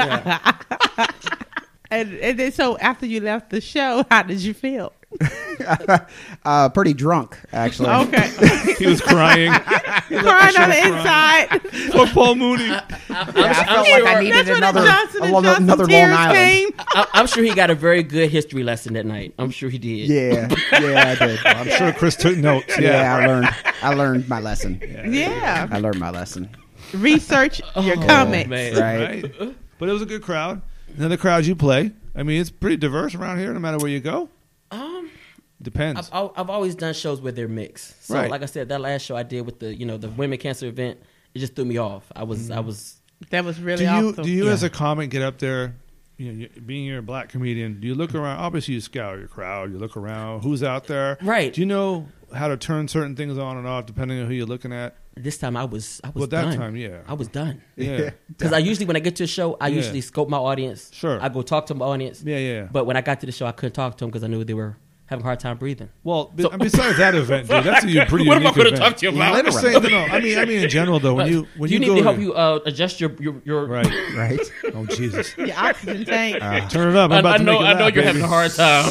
And, and then so after you left the show, how did you feel? uh, pretty drunk, actually. Okay. He was crying. Crying on the inside. Fuck Paul Mooney. Yeah, I felt like I sure- needed That's when another, the Johnson and another, Johnson another Long tears Island. came. I, I'm sure he got a very good history lesson that night. I'm sure he did. Yeah, yeah, I did. I'm sure Chris took notes. Yeah, Yeah. I learned. I learned my lesson. Yeah. I learned my lesson. research your Oh, comments. man. Right. Right? But it was a good crowd. And then the crowds you play, I mean, it's pretty diverse around here no matter where you go. Um, Depends. I've, I've always done shows where they're mixed. So, Right. like I said, that last show I did with the you know the women cancer event, it just threw me off. I was I was That was really do you, awesome. do you Yeah. as a comic, get up there, you know, you, being you're a black comedian, do you look around? Obviously, you scour your crowd. You look around. Who's out there? Right. Do you know how to turn certain things on and off depending on who you're looking at? this time I was I was Well, that done. time, yeah. I was done. Yeah. Because I usually when I get to a show, I Yeah. usually scope my audience. Sure. I go talk to my audience. Yeah, yeah. But when I got to the show, I couldn't talk to them because I knew they were having a hard time breathing. Well, be- So- and besides that event, dude, that's a u- pretty What am I unique gonna event. talk to you about? I'm just saying, no, no, I mean, I mean, in general, though, when you when you, you, need go to help to- you uh, adjust your your, your right? Right. Oh Jesus! Your oxygen tank. Turn it up. I'm I, about I to know make you I know laugh, you're baby. having a hard time.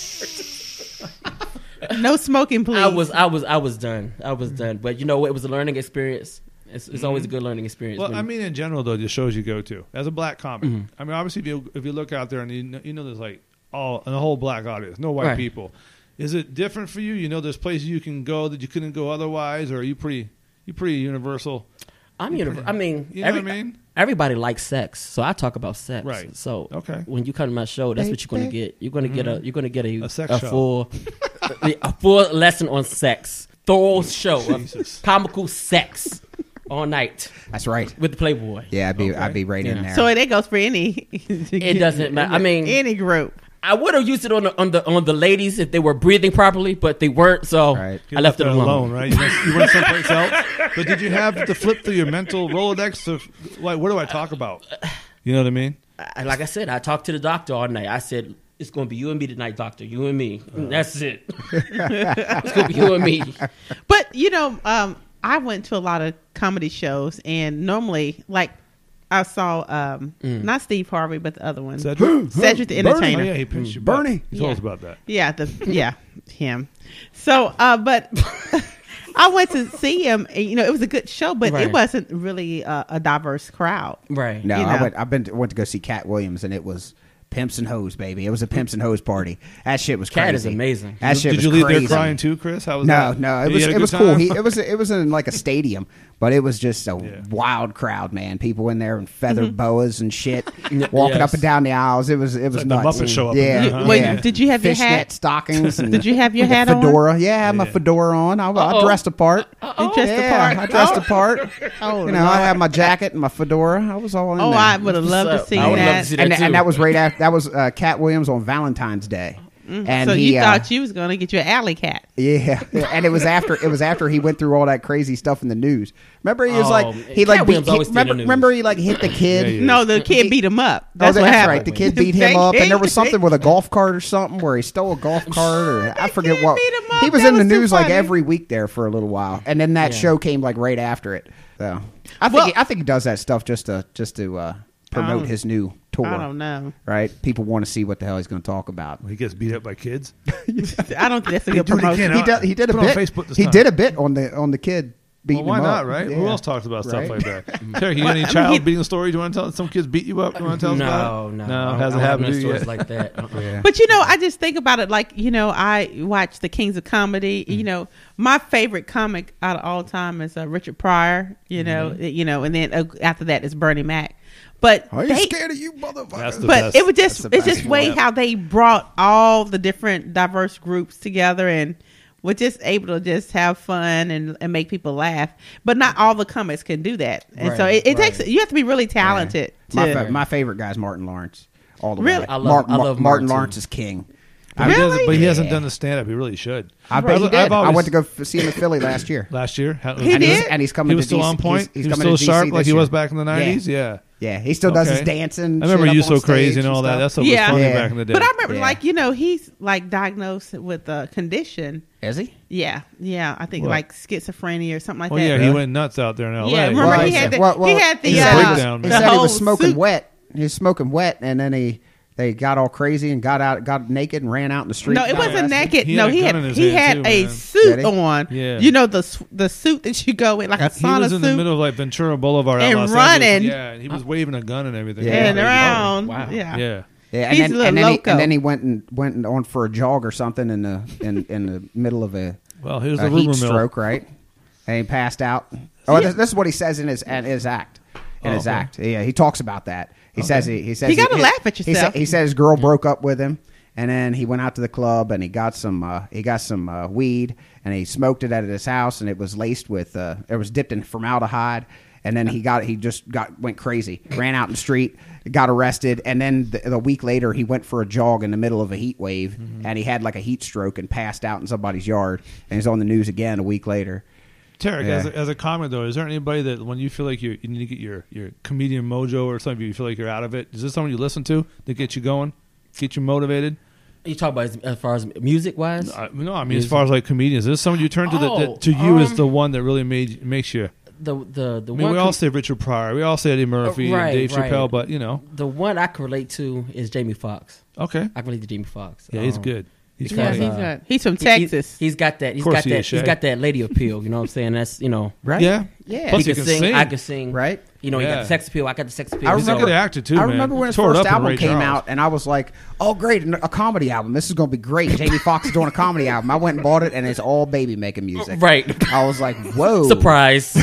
No smoking, please. I was I was I was done. I was done. But you know, it was a learning experience. It's, it's always a good learning experience. Well, when- I mean, in general, though, the shows you go to as a black comic, Mm-hmm. I mean, obviously, if you if you look out there and you know, you know there's like all and a whole black audience, no white Right. people. Is it different for you? You know, there's places you can go that you couldn't go otherwise, or are you pretty you pretty universal? I'm univer- I mean, You know every, what I mean? everybody likes sex, so I talk about sex. Right. So Okay. when you come to my show, that's what you're going to get. You're going to get a you're going to get a A sex show. full a full lesson on sex, thorough show Jesus. of comical sex all night That's right. with the Playboy. Yeah, I'd be Okay. I'd be right in Yeah. there. So that goes for any. It doesn't matter. I mean, any group. I would have used it on the on the on the ladies if they were breathing properly, but they weren't. So Right. I left it that alone. right? You went, you went someplace else. But did you have to flip through your mental Rolodex of like, what do I talk about? You know what I mean? I, like I said, I talked to the doctor all night. I said, it's going to be you and me tonight, doctor. You and me. Uh. That's it. It's going to be you and me. But you know, um, I went to a lot of comedy shows, and normally, like, I saw um, Mm. not Steve Harvey, but the other one, Cedric? Cedric the Oh Entertainer. yeah, he pinched your butt. Bernie. He told Yeah. us about that. Yeah, the yeah him. So, uh, but I went to see him. And, you know, it was a good show, but Right. it wasn't really a, a diverse crowd. Right. No, you I know. went. I've been to, went to go see Cat Williams, and it was Pimps and Hoes, baby. It was a Pimps and Hoes party. That shit was crazy. Cat is amazing. That shit Did was you leave crazy. there crying too, Chris? How was No, that? no, it You was had a it good was cool. time? He, it was it was in like a stadium, but it was just a Yeah. wild crowd, man. People in there in feather Mm-hmm. boas and shit, walking Yes. up and down the aisles. It was it was like the nuts. Muppet Show up in yeah, there, huh? Wait, yeah. did you have your Fishnet hat? stockings? And Did you have your with a hat on? fedora? Yeah, I had my Yeah. fedora on. I, I Uh-oh. dressed apart. You dressed yeah, apart. I dressed Oh. apart. Oh, You know, I had my jacket and my fedora. I was all in Oh, there. I would have loved to So, see I would love that. to see that and, too. and that was right after that was uh, Cat Williams on Valentine's Day. And Mm-hmm. so he, you uh, thought you was going to get your alley cat. Yeah, and it was after it was after he went through all that crazy stuff in the news. Remember, he was Oh, like he like Cat beat, Williams he, always stayed in remember, the news. remember he like hit the kid. Yeah, yeah. No, the kid beat him up. Oh, That's what that's happened. right. The kid beat him They- up, and there was they- something with a golf cart or something where he stole a golf cart, or I forget kid what. beat him up. He was That in the was too news like funny. every week there for a little while, and then that Yeah. show came like right after it. So I think Well- he, I think he does that stuff just to just to uh, promote don't- his new tour. I don't know. Right? People want to see what the hell he's going to talk about. He gets beat up by kids. I don't think that's a good do it promotion. again. He did. He did a Put it on bit. Facebook this He time. did a bit on the on the kid beating Well, why him not, up. right? Yeah. Who else talks about stuff Right. like that? Terry, you got any I mean, child he- beating story? Do you want to tell some kids beat you up? Do you want to tell us about No, it? no. No, I don't- hasn't I don't have happened no to you stories yet. like that. Uh-uh. Yeah. But you know, I just think about it like, you know, I watch the Kings of Comedy. You know, my favorite comic out of all time is uh, Richard Pryor. You know, you know, and then uh, after that is Bernie Mac. But Are you they, scared of you, motherfucker? That's the but best. it was just That's the it's just best way one. how they brought all the different diverse groups together and were just able to just have fun and, and make people laugh. But not all the comics can do that, and so Right, it, it right. takes you have to be really talented. My, to, fa- my favorite guy is Martin Lawrence. All the Really? way. I love- Mar- I Mar- love Martin Martin, Lawrence too. is king. But he, doesn't, Really? but he hasn't Yeah. done the stand up. He really should. I, I've- he did. I've I always- went to go f- see him in Philly last year. Last year. How, He and, did? he's, and he's coming He was to still D C. on point. He's, he's he was coming still to D C sharp like this he year. was back in the nineties. Yeah. Yeah, he still does his Okay. dancing. I remember shit you up so on crazy stage and all that. stuff. That stuff Yeah. was funny Yeah. back in the day. But I remember, Yeah. like, you know, he's like diagnosed with a condition. Is he? Yeah, yeah. I think What? like schizophrenia or something like Oh that. yeah, he Really? went nuts out there in L A. Yeah, remember Well, he he had said- the, well, well, he had the, he He said- uh, breakdown, He man. the said he whole was smoking suit. wet. He was smoking wet, and then he they got all crazy and got out, got naked, and ran out in the street. No, it and got wasn't arrested. naked. He no, had a he gun had in his he hand, had too, a man. suit Did he? on. Yeah. You know the s- the suit that you go in like a He sauna was in suit. the middle of like Ventura Boulevard out And Los running. Angeles. Yeah, and he was waving a gun and everything. Yeah. and Yeah. around. Wow. Yeah. Yeah. Yeah, and He's then, a little and then, he, loco. and then he went and went on for a jog or something in the in, in the middle of a, Well, here's a the heat rumor mill. stroke, right? And he passed out. Oh, this, this is what he says in his in his act. In Oh, his okay. act, yeah, he talks about that. He Okay. says he, he says You gotta he, laugh at He, sa- yourself. he said his girl broke up with him, and then he went out to the club and he got some uh, he got some uh, weed and he smoked it at his house, and it was laced with uh, it was dipped in formaldehyde. And then he got he just got went crazy, ran out in the street, got arrested, and then the, the week later he went for a jog in the middle of a heat wave, Mm-hmm. and he had like a heat stroke and passed out in somebody's yard, and he's on the news again a week later. Tarek, Yeah. as, a, as a comment though, is there anybody that when you feel like you you need to get your, your comedian mojo or something, you feel like you're out of it? Is this someone you listen to that gets you going, get you motivated? You talk about as, as far as music wise? I, no, I mean as far as like comedians, is this someone you turn to that, Oh, that to you is um, the one that really made makes you? The the the I mean, one we all com- say Richard Pryor, we all say Eddie Murphy Uh, right, and Dave right. Chappelle, but you know, the one I can relate to is Jamie Foxx. okay, I can relate to Jamie Foxx. yeah, he's Um, good. He's because, Yeah, funny. he's, uh, uh, he's from he- he- Texas. he's got that. He's course got he that. is, He's Shay. got that lady appeal. You know what I'm saying? That's you know. Right? Yeah, Yeah. Plus he he can, can sing, sing. I can sing. Right? You know, he Yeah. got the sex appeal. I got the sex appeal. I He's a remember- good actor too, I man. remember when his Tore it first up in album Ray came Charles. out, and I was like, "Oh, great, a comedy album! This is going to be great." Jamie Foxx is doing a comedy album. I went and bought it, and it's all baby making music. Right. I was like, "Whoa!" Surprise.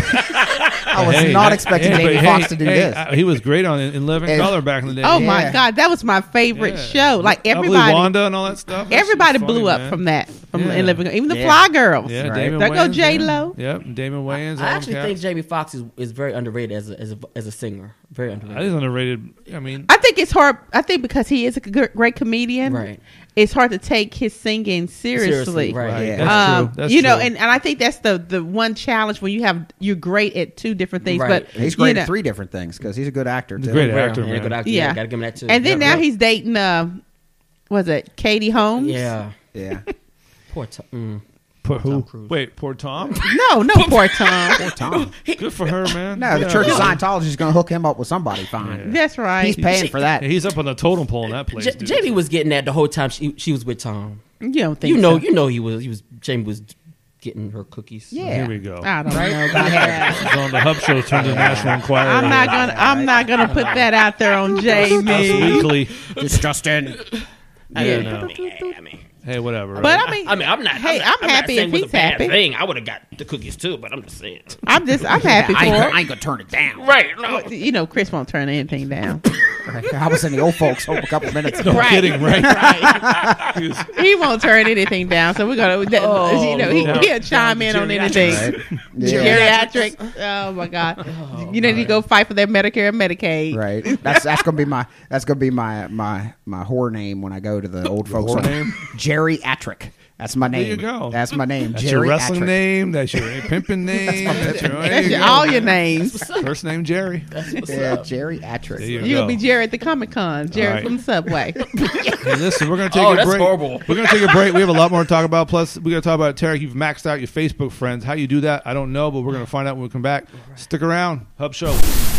I was Hey, not I- expecting hey, Jamie but Foxx hey, to do hey, this. uh, he was great on In in Living And- Color back in the day. Oh Yeah. my God, that was my favorite Yeah. show. Like Lovely everybody, Wanda and all that stuff. That's everybody just blew funny, up man. from that. From Yeah. in Living, even the Yeah. Fly Girls. Yeah, Right. Damon There go Wayans, J-Lo. Yeah. Yep, Damon Wayans. all I them actually cats. think Jamie Foxx is, is very underrated as a, as a as a singer. Very underrated. He's underrated. I mean, I think it's hard. I think because he is a g- great comedian, Right. it's hard to take his singing seriously. Seriously, right. right. Yeah. That's Um, true. That's you know, true. and, and I think that's the the one challenge when you have you're great at two different things, Right. but He's you great know, at three different things because he's a good actor He's too. a great Rare. actor, Yeah, man. good actor. Yeah. Yeah, gotta give him that too. And then Yeah, now right. he's dating. Uh, was it Katie Holmes? Yeah. Yeah, Poor Tom. Mm. Poor who? Tom Cruise. Wait, poor Tom. No, no, poor Tom. poor Tom. Good for her, man. No, the Yeah. Church of Scientology is going to hook him up with somebody fine. That's right. He's paying for that. Yeah, he's up on the totem pole in that place. J- dude. Jamie was getting that the whole time she she was with Tom. you don't think You know, so? you know he was he was Jamie was getting her cookies. Yeah. Here we go. I don't know about that. He's on the Hub Show. Turns to National Enquirer. I'm not gonna. I'm not gonna put that out there on Us Jamie. Weekly. It's Justin. Yeah, Yeah. no. I mean, Hey, whatever. But right? I mean, I mean, I'm not. Hey, I'm, not, I'm not happy saying if it was he's a bad happy. thing. I would have got the cookies too, but I'm just saying. I'm just. I'm happy I ain't, for gonna, it. I ain't gonna turn it down. Right? No. You know, Chris won't turn anything down. I was in the old folks home a couple minutes ago. no kidding, right? Right. He won't turn anything down. So we're gonna. Oh, you know, he, no. he'll chime in on anything. Right? Yeah. Geriatrics. Oh my God. You need to go fight for their Medicare and Medicaid. Right. That's that's gonna be my that's gonna be my my my whore name when I go to the old folks whore home. name? Geriatric. That's my name. There you go. That's my name. That's your wrestling Geriatric. name. That's your pimping name. That's your, That's your, all your names. first name Jerry. Yeah, geriatric. There you You'll go. be Jerry at the Comic Con. Jerry Right. from Subway. Hey, listen, we're gonna take Oh, a that's break. horrible. We're gonna take a break. We have a lot more to talk about. Plus, we're gonna talk about Tarek. You've maxed out your Facebook friends. How you do that, I don't know, but we're gonna find out when we come back. Stick around. Hub Show.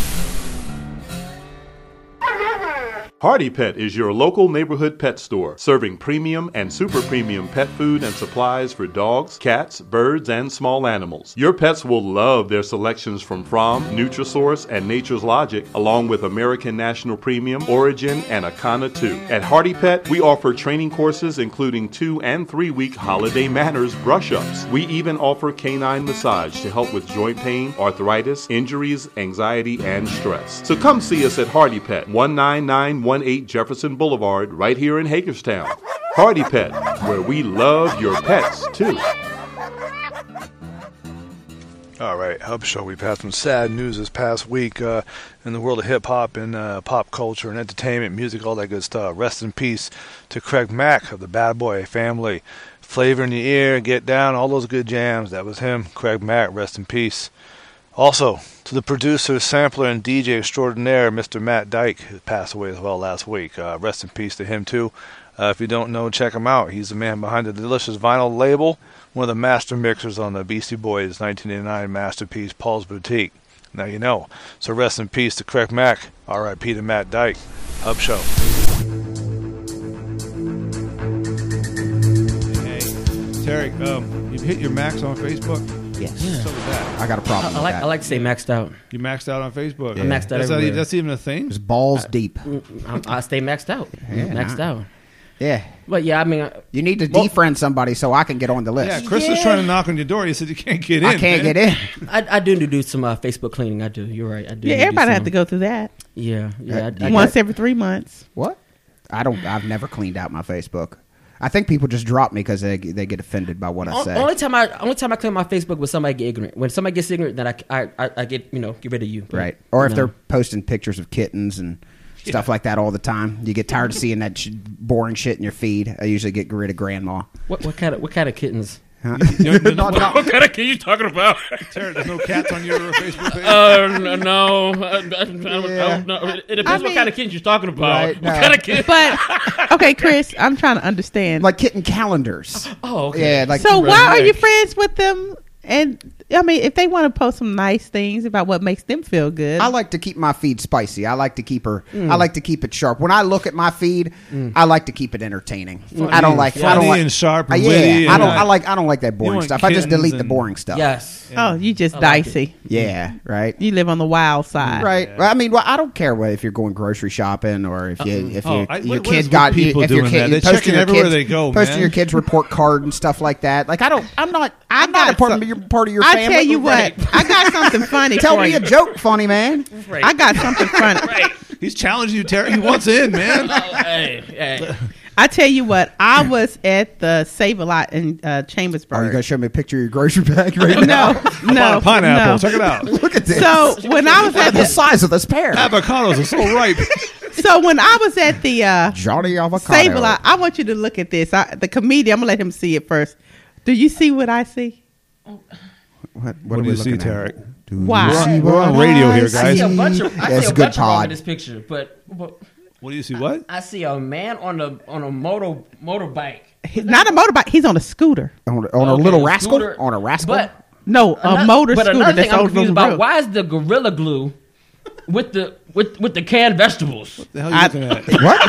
Hardy Pet is your local neighborhood pet store, serving premium and super premium pet food and supplies for dogs, cats, birds, and small animals. Your pets will love their selections from Fromm, Nutrisource, and Nature's Logic, along with American National Premium, Origin, and Akana two. At Hardy Pet, we offer training courses including two and three week holiday manners brush-ups. We even offer canine massage to help with joint pain, arthritis, injuries, anxiety, and stress. So come see us at Hardy Pet, one nine nine one eight Jefferson Boulevard, right here in Hagerstown. Hardy Pet, where we love your pets too. All right, Hub Show. We've had some sad news this past week uh, in the world of hip hop and uh, pop culture and entertainment, music, all that good stuff. Rest in peace to Craig Mack of the Bad Boy family. Flavor in the Ear, Get Down, all those good jams. That was him, Craig Mack. Rest in peace. Also, to the producer, sampler, and D J extraordinaire, Mister Matt Dyke, who passed away as well last week. Uh, rest in peace to him, too. Uh, if you don't know, check him out. He's the man behind the Delicious Vinyl label, one of the master mixers on the Beastie Boys' nineteen eighty-nine masterpiece, Paul's Boutique. Now you know. So rest in peace to Craig Mack. R I P to Matt Dyke. Hub Show. Hey, Tarek, um, you've hit your max on Facebook. Yes. What's up with that? I got a problem I, I with like that. I like to say maxed out. You maxed out on Facebook. I'm maxed out That's, not, everywhere. even- that's even a thing. It's balls deep. I, I stay maxed out. Yeah, maxed nah. out. Yeah. But yeah, I mean, uh, You need to Well- defriend somebody so I can get on the list. Yeah, Chris was Yeah. trying to knock on your door. You said you can't get in. I can't man. get in. I, I do need to do some uh, Facebook cleaning. I do. You're right. I do. Yeah, need to do everybody have some- to go through that Yeah, yeah. Uh, I, I once got- every three months. What? I don't. I've never cleaned out my Facebook. I think people just drop me because they they get offended by what I O- say. Only time I only time I clean my Facebook was somebody get ignorant. When somebody gets ignorant, then I, I, I, I get you know get rid of you. But, Right. Or if you they're know. posting pictures of kittens and stuff like that all the time, you get tired of seeing that sh- boring shit in your feed. I usually get rid of grandma. what what kind of what kind of kittens? Huh? You know, Not- not- What kind of kid you talking about? Tara, there's no cats on your Facebook page. Uh, no, no, I, I, I, don't- I Yeah. don't know. It depends I what mean- kind of kids you're talking about. Right, what no. kind of kid? But okay, Chris, I'm trying to understand. like kitten calendars. Oh, okay. Yeah, like so why are you Right. friends with them? And I mean, if they want to post some nice things about what makes them feel good, I like to keep my feed spicy. I like to keep her. I like to keep it sharp. When I look at my feed, I like to keep it entertaining. I don't like. I don't Funny like and sharp Uh, and yeah, witty I and, don't. uh, I like. I don't like that you boring want stuff. I just kittens delete the and- boring stuff. Yes. oh, you just I like dicey. Yeah. Right. You live on the wild side, Right. Well, I mean, well, I don't care what if you're going grocery shopping or if you if Oh, you, I- your what- what kid is with got you, people if your doing kid that? They're posting checking your everywhere kids, they go, posting man. your kids report card and stuff like that. Like I don't. I'm not. I I'm not a got part of some- your part of your I family. tell you what, Right. I got something funny Tell for me you. a joke, funny man. Right. I got something funny. Right. He's challenging you, Terry. He wants in, man. Oh, hey, hey. I tell you what, I was at the Save a Lot in uh, Chambersburg. Oh, you gonna show me a picture of your grocery bag right now? no, no, a pineapple. no. Check it out. Look at this. So when I was Look at at the the, size of this pear. Avocados are so ripe. so when I was at the uh, Johnny avocado. Save a Lot, I want you to look at this. I, the comedian, I'm gonna let him see it first. Do you see what I see? What, What are do we you see, looking at? Tarek? Do you Why? We're on- see we're on what radio I here, I guys. see a see? bunch of I That's see a a good bunch of wrong in pod. this picture, but, but What do you see? What? I see a man on a on a motor motorbike. He's not a motorbike. He's on a scooter. On, on a Okay, little a rascal? scooter. On a rascal? But No, a ano- motor but scooter. another That's thing I'm on confused the about: road. why is the Gorilla Glue with the with with the canned vegetables? The hell are you I- looking at?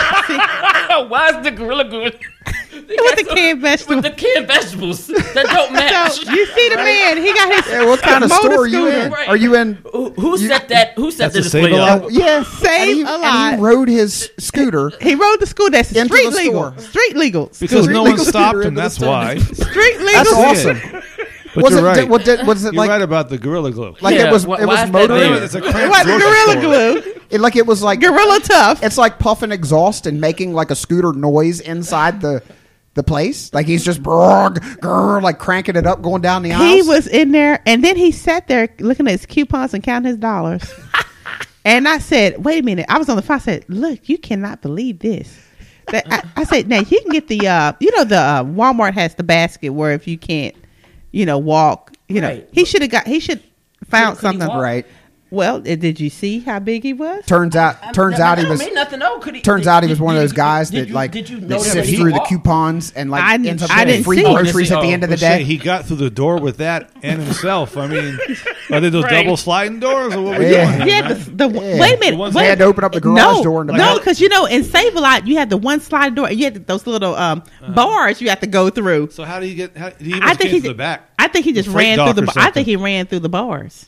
What? Why is the Gorilla Glue with With the canned vegetables. with the canned vegetables that don't match? So you see the man? He got his Yeah, what kind of motor store are you scooter. in? Right. Are you in? Who, who You- set that? Who set That's the a display Save-A-Lot? up? Yeah, Save and he, a and lot. he rode his scooter. He rode the scooter. That's Into street the legal. store. Street legal. Because Scooter. no legal one stopped scooter him. into the That's store. why. Street legal. That's scooter. awesome. But was you're it? right. Was it? Was it You're like? right about the Gorilla Glue. Like Yeah, it was? wh- it why was is that motor. there? It's a What cramped the grocery Gorilla store. Glue? It like it was like. Gorilla Tough. It's like puffing exhaust and making like a scooter noise inside the the place. Like he's just brrr, grrr, like cranking it up, going down the aisles. He was in there, and then he sat there looking at his coupons and counting his dollars. And I said, "Wait a minute!" I was on the phone. I said, "Look, you cannot believe this." That- I, I said, "Now you can get the, uh, you know, the uh, Walmart has the basket where if you can't, you know, walk, you know, Right. he should have got, he should found Could he something." walk? right. Well, uh, did you see how big he was? Turns out, I- turns that- out that he don't was. mean nothing. No, could he, Turns did- out he was did- one of did those you- guys did that you- like did you that know that sifts he through the walked? coupons and like I- ends up I getting didn't free see. groceries at the Oh, end of the Well, shit, day. he got through the door with that and himself. I mean, are they those Right. double sliding doors or what were Yeah. doing? Yeah, man? the, the Yeah. wait a minute. The ones wait, they had to open up the garage no, door in the no, back. because you know in Save a Lot you had the one slide door and you had those little um, bars you have to go through. So how do you get? How, did he I must think get he to the back. I think he just Freight ran dock through the. or ba- I something. think he ran through the bars.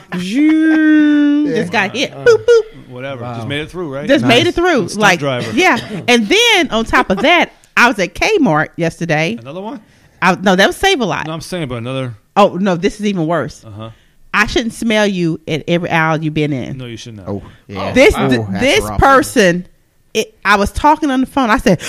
Zoom, just got hit. Boop boop. Whatever. Just made it through, right? Just made it through. Stunt Like driver. yeah. And then on top of that, I was at Kmart yesterday. Another one? I, no, that was Save a Lot. No, I'm saying, but another. Oh no, this is even worse. Uh huh. I shouldn't smell you at every aisle you've been in. No, you should not. Oh, yeah. This Oh, th- that's this rough. person, it, I was talking on the phone. I said,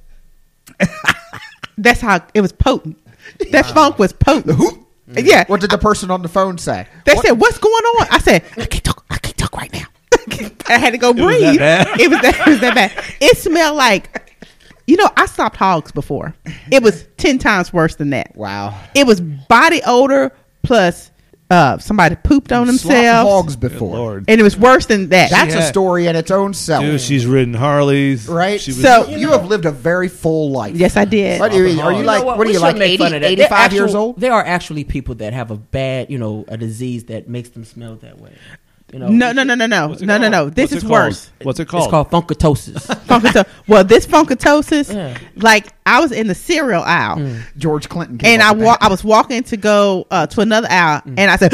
"That's how it was potent. That funk was potent." Yeah. What did the person on the phone say? They What- said, "What's going on?" I said, "I can't talk. I can't talk right now." I had to go was breathe. that bad? It was that. It was that bad. It smelled like, you know, I stopped hogs before. It was ten times worse than that. Wow. It was body odor plus uh, somebody pooped on Slopped themselves, hogs Good before. Lord. and it was worse than that. That's Yeah. a story in its own self. Dude, she's ridden Harleys. right? She was, So- you have lived a very full life. Yes, I did. What are you, are you You like? know What, are We you should like? make eighty, fun of that. eighty-five They're years actual- old? There are actually people that have a bad, you know, a disease that makes them smell that way. You know, No, no, no, no, no, What's it no, no, called? no. This What's is it called? worse. What's it called? It's called funkatosis. Funkato- well, this funkatosis, Yeah. like I was in the cereal aisle, George Clinton. Came and up I with wa- that. I was walking to go uh, to another aisle, and I said,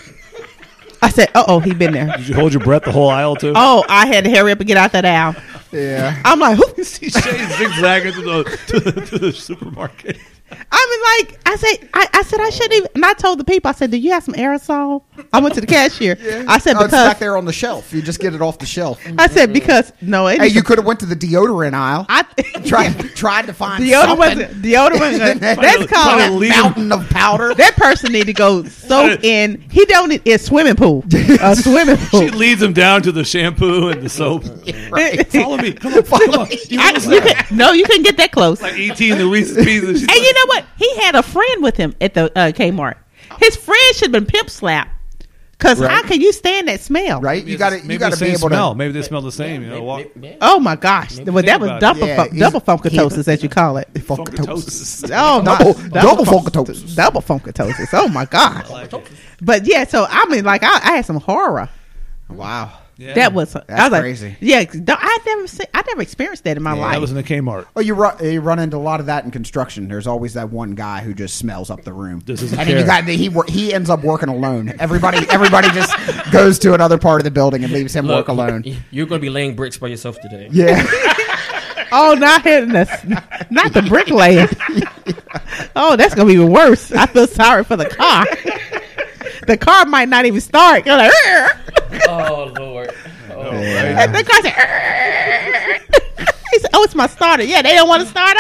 I said, "Uh oh, he been there." Did you hold your breath the whole aisle too? Oh, I had to hurry up and get out that aisle. Yeah. I'm like, who? See Shay zigzagging to the, to the to the supermarket. I mean, like, I said, I, I said I shouldn't even. And I told the people, I said, "Do you have some aerosol?" I went to the cashier. Yeah. I said Oh, it's because back there on the shelf. You just get it off the shelf. I said because no, it Hey, you could have went to the deodorant aisle. I tried tried to find deodorant something. wasn't deodorant. Wasn't, that's Trying called to leave him- Mountain of powder. that person need to go soak in. He don't need a swimming pool. A swimming She pool. leads him down to the shampoo and the soap. Right. Follow me. Come on, Follow come on. me. You I, almost you there. can, no, you can get that close. Like eighteen the Reese's Pieces. She's And you like, know what? He had a friend with him at the uh, Kmart. His friend should have been pimp slapped. Because Right. how can you stand that smell? Right? You got to maybe you got the to be same able smell. to. Maybe they smell the same. You know, walk. Oh my gosh! Maybe Well, that think was about double it. fun- Yeah, double he's- funkatosis, as you call it. Funkatosis. Oh my! Double- double funk- funkatosis. Double funkatosis. Oh my god! But yeah, so I mean, like I, I had some horror. Wow. Yeah. That was I That's was like, crazy. Yeah, don't- I never seen, I never experienced that in my Yeah, life. That was in the Kmart. Oh, you run you run into a lot of that in construction. There's always that one guy who just smells up the room, This isn't and then you fair. got he wor- he ends up working alone. Everybody everybody just goes to another part of the building and leaves him work alone. You're going to be laying bricks by yourself today. Yeah. Oh, not hitting the, not the bricklayer. Oh, that's gonna be even worse. I feel sorry for the car. The car might not even start. You're like, "Arr!" Oh, Lord. Oh, And the car said, he said, "Oh, it's my starter." Yeah, they don't want to start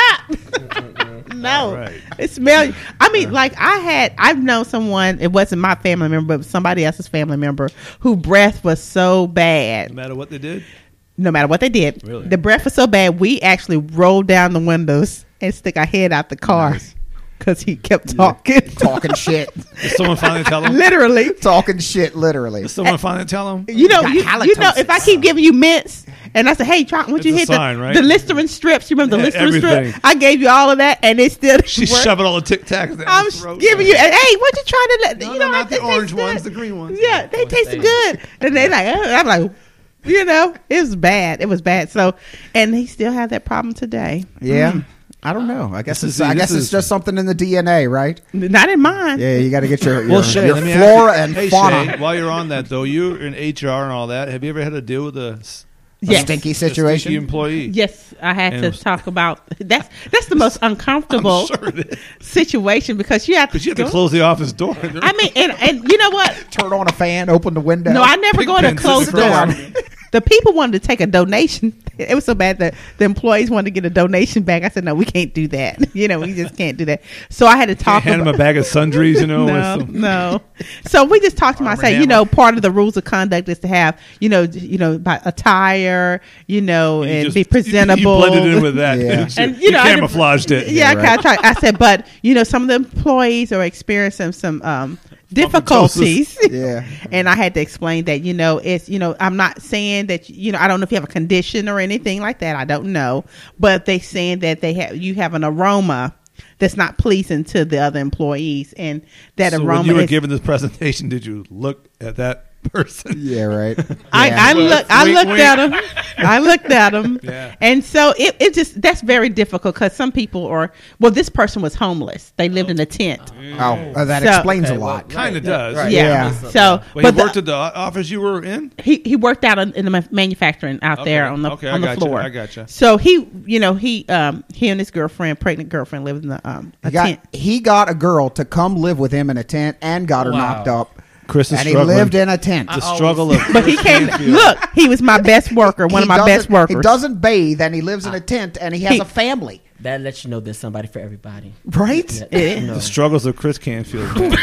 up. No, Right. it smells. I mean, like I had, I've known someone. It wasn't my family member, but somebody else's family member whose breath was so bad. No matter what they did. No matter what they did, Really? the breath was so bad. We actually rolled down the windows and stick our head out the car because he kept talking, Talking shit. Did someone finally tell him? literally. Talking shit, literally. Did someone finally tell him? You know, Got you, you know, if I halitosis. keep giving you mints, and I say, "Hey, try, would It's you a hit sign, the, right? the Listerine strips?" You remember the Yeah, Listerine everything. strip? I gave you all of that, and it still She's worked. shoving all the Tic Tacs down I'm his throat. giving you. Hey, what you trying to let? No, you no, know, not I- the it orange tastes ones, good. the green ones. Yeah, they Oh, tasted thanks. good, and they like. Uh, I'm like, you know, it was bad. It was bad. So, and he still had that problem today. Yeah. I don't know. I guess This it's is- I guess this it's is- just something in the D N A, right? Not in mine. Yeah, you got to get your, your, Well, Shay, your let me flora ask you, and hey, fauna. Shay, while you're on that, though, you're in H R and all that. Have you ever had to deal with a, s- a Yes. Stinky a situation. stinky employee? Yes, I had And to it was- talk about that's that's the most uncomfortable I'm sure it is. situation because you have to. Because you have to go- close the office door. I mean, and and you know what? Turn on a fan, open the window. No, I never go in a Pigpen closed sits across. door. The people wanted to take a donation. It was so bad that the employees wanted to get a donation back. I said, no, we can't do that. You know, we just can't do that. So I had to talk Hand him about a bag of sundries, you know. no, with some, no. So we just talked to him. I Arm said, and you know, hammer. part of the rules of conduct is to have, you know, you know, by attire, you know, You and just- be you- presentable. You, blended in with that. Yeah. didn't you? And, you know, I didn't- camouflaged it. Yeah, I right. kind of tried. I said, but you know, some of the employees are experiencing some um, difficulties. Yeah. And I had to explain that, you know, it's, you know, I'm not saying that, you know, I don't know if you have a condition or anything like that. I don't know. But they saying that they have, you have an aroma that's not pleasing to the other employees. And that So aroma when you were is, giving this presentation, did you look at that person? Yeah, right. I, Yeah. I look. I Wink, looked wink. at him. I looked at him, Yeah. and so it, it just that's very difficult because some people are. Well, this person was homeless. They lived in a tent. Oh, uh, that So- explains Okay, a well, lot. Kind of Right, does. right. Yeah. Yeah. So, Well, but he worked the, at the o- office you were in? he he worked out in, in the ma- manufacturing out Okay. there on the Okay, I on the gotcha. floor. I gotcha. So he, you know, he um he and his girlfriend, pregnant girlfriend, lived in the um a He got, tent. he got a girl to come live with him in a tent and got her Wow. knocked up. Chris is And he struggling. lived in a tent. the struggle of. But he came. Look, he was my best worker. One He of my doesn't- best workers. He doesn't bathe and he lives in a tent and he has He- a family. That lets you know there's somebody for everybody. Right? That Yeah. lets you know. The struggles of Chris Canfield.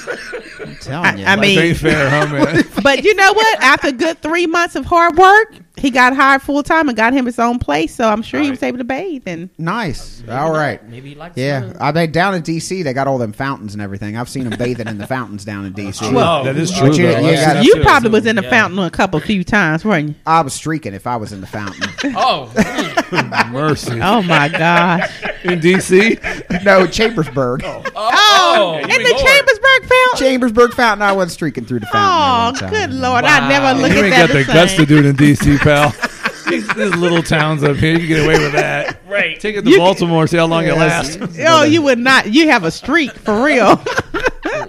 I'm telling I, you. I Life mean, ain't fair, huh, man? but you know what? After a good three months of hard work, he got hired full time and got him his own place. So I'm sure he was able to bathe. And Nice. Maybe All not. right. Maybe he likes Yeah, swimming. I mean down in D C they got all them fountains and everything. I've seen them bathing in the fountains down in D C. Well, that is But true. you- though. you I've seen gotta- that you too. probably was in the Yeah. fountain a couple few times, weren't you? I was streaking if I was in the fountain. Oh, Mercy. Oh my gosh! In D C? No, Chambersburg. Oh, in you the mean Lord. Chambersburg fountain. Chambersburg fountain. I was streaking through the Oh, fountain. every good time. lord! I Wow. never look You at ain't that got the the guts to same. do it in D C, pal. These, these little towns up here, you get away with that. right. Take it to You- Baltimore, see how long it Yeah. lasts. Oh, you would not. You have a streak for real.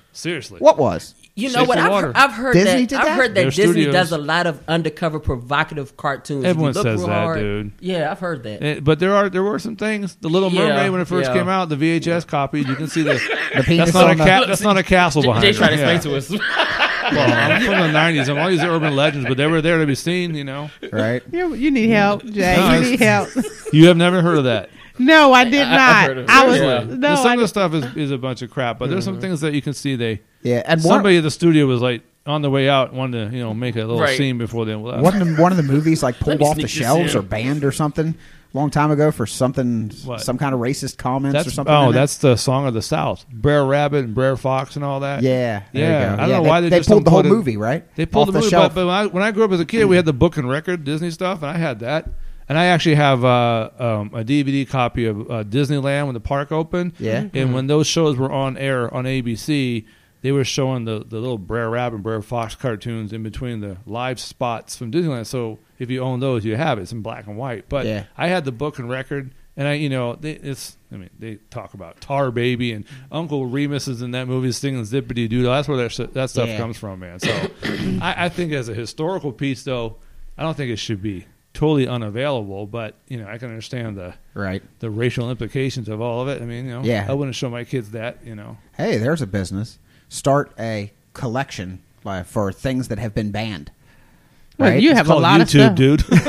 Seriously. What was? You know Shape what? the I've, water. heard- I've heard Disney that. did I've that? heard that Their Disney studios. does a lot of undercover provocative cartoons. If you Everyone look says real that, hard- dude. Yeah, I've heard that. Eh, But there are there were some things. The Little Yeah, Mermaid when it first yeah. came out, the V H S copy, you can see the, The penis that's not a on the- ca- that's not a castle behind Jay it. tried to Yeah. explain to us. Well, I'm from the nineties. I'm all these urban legends, but they were there to be seen. You know, Right? You, you need help, Jay. No, You need help. you have never heard of that. No, I did I- I've not. heard of it. I was Yeah. no. some I of the did- stuff is, is a bunch of crap, but there's some things that you can see they. Yeah. And one, Somebody at the studio was like on the way out, wanted to you know make a little Right. scene before they left. one, of the, one of the movies like pulled me off the sneak this shelves in. or banned or something a long time ago for something, What? some kind of racist comments That's or something. oh, in it. that's the Song of the South, Brer Rabbit and Brer Fox and all that. Yeah, there yeah. you go. I don't Yeah, know they, why they, they just pulled don't the whole put it- movie, right? They pulled Off the movie, shelf. but, but when, I, when I grew up as a kid, we had the book and record Disney stuff, and I had that. And I actually have uh, um, a D V D copy of uh, Disneyland when the park opened. Yeah. And when those shows were on air on A B C, they were showing the, the little Brer Rabbit and Brer Fox cartoons in between the live spots from Disneyland. So if you own those, you have it. It's in black and white. But Yeah. I had the book and record, and I, you know, they, it's. I mean, they talk about Tar Baby and Uncle Remus is in that movie singing Zippity Doo. That's where that, sh- that stuff Yeah. comes from, man. So I, I think as a historical piece, though, I don't think it should be totally unavailable. But you know, I can understand the Right. the racial implications of all of it. I mean, you know, Yeah. I wouldn't show my kids that. You know, Hey, there's a business. Start a collection uh, for things that have been banned. Well, Right? you It's have a called lot YouTube, of stuff.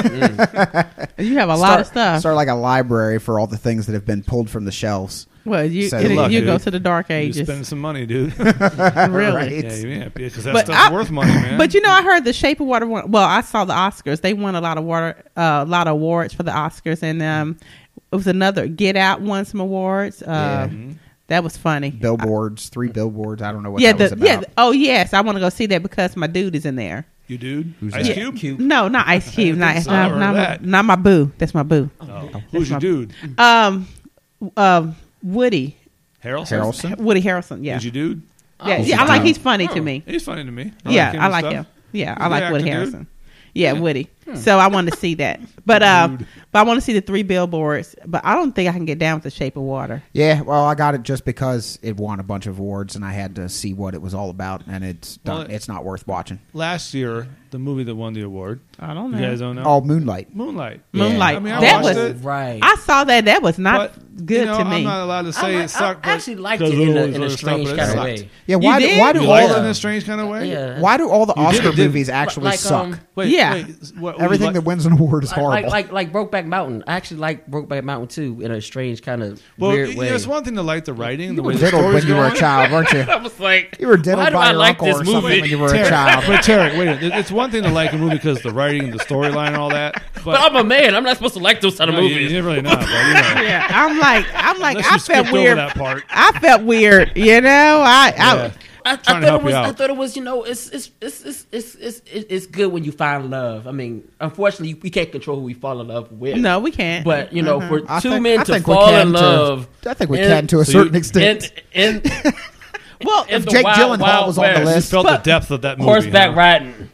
dude. You have a start, lot of stuff. Start like a library for all the things that have been pulled from the shelves. well, you So it- look, you dude, go to the dark You're ages, spending some money, dude. really. Right. yeah, yeah, because that But stuff's I- worth money, man. But you know, I heard the Shape of Water won. Well, I saw the Oscars. They won a lot of water, uh, a lot of awards for the Oscars, and um, it was another Get Out won some awards. Uh, Mhm. That was funny. Billboards, three billboards. I don't know what yeah, that was the, yeah. about. the- Oh yes, I want to go see that because my dude is in there. you, dude, Who's Ice that? Cube. Cute. No, not Ice Cube. not, think so. not, Or not, my, that. not my boo. That's my boo. Oh, who's my- your dude? Um, um, Woody, Harrelson. Harrelson. Woody Harrelson. Yeah, Who's your dude? yeah. Oh, yeah I like. Tom. He's funny to me. He's funny to me. yeah, him I and like stuff. him. Yeah, He's I a like good Woody actor, dude. Harrelson. Yeah, Yeah. Woody. So I want to see that, but uh, Dude. but I want to see the three billboards. But I don't think I can get down with the Shape of Water. Yeah, well, I got it just because it won a bunch of awards, and I had to see what it was all about, and it's Well, done, it's not worth watching. Last year, the movie that won the award. I don't You know. guys don't know? Oh, Moonlight. Moonlight. Moonlight. I mean, I that watched was. it. Right. I saw that. That was not But, good you know, to me. I'm not allowed to I, say like- it sucked. I actually liked because it in a, of in a other stuff, strange but it kind of sucked. way. Yeah, why You do did? why do You all liked it the in a strange kind of way? Yeah. why do all the You did, Oscar it did. movies actually Like, suck? um, Wait, Yeah. wait, what, what Everything you that like- wins an award is Like, horrible. like like like Brokeback Mountain. I actually like Brokeback Mountain too in a strange kind of Well, weird you way. know, it's one thing to like the writing, you the were way the diddled story's when you were a going. child, weren't you? I was like, You were diddled why do by I your like uncle this or something movie? when you were a Terry, child. but Terry, wait, a minute. it's one thing to like a movie because of the writing and the storyline and all that. But, But I'm a man. I'm not supposed to like those kind of no, you- movies. you're really not. But, you know, yeah, I'm like, I'm like, unless I you felt skipped over weird. that part. I felt weird. You know, I, Yeah. I I, I Trying to thought help it was. you out. I thought it was. You know, it's it's it's it's it's it's, it's good when you find love. I mean, unfortunately, we can't control who we fall in love with. no, we can't. But you know, for I two think- men I to think we fall can in to- love, I think we in- can to a so you- certain extent. in, in, well, in If the Jake wild, Gyllenhaal wild was on the west, You list, felt But- the depth of that movie. horseback huh? riding.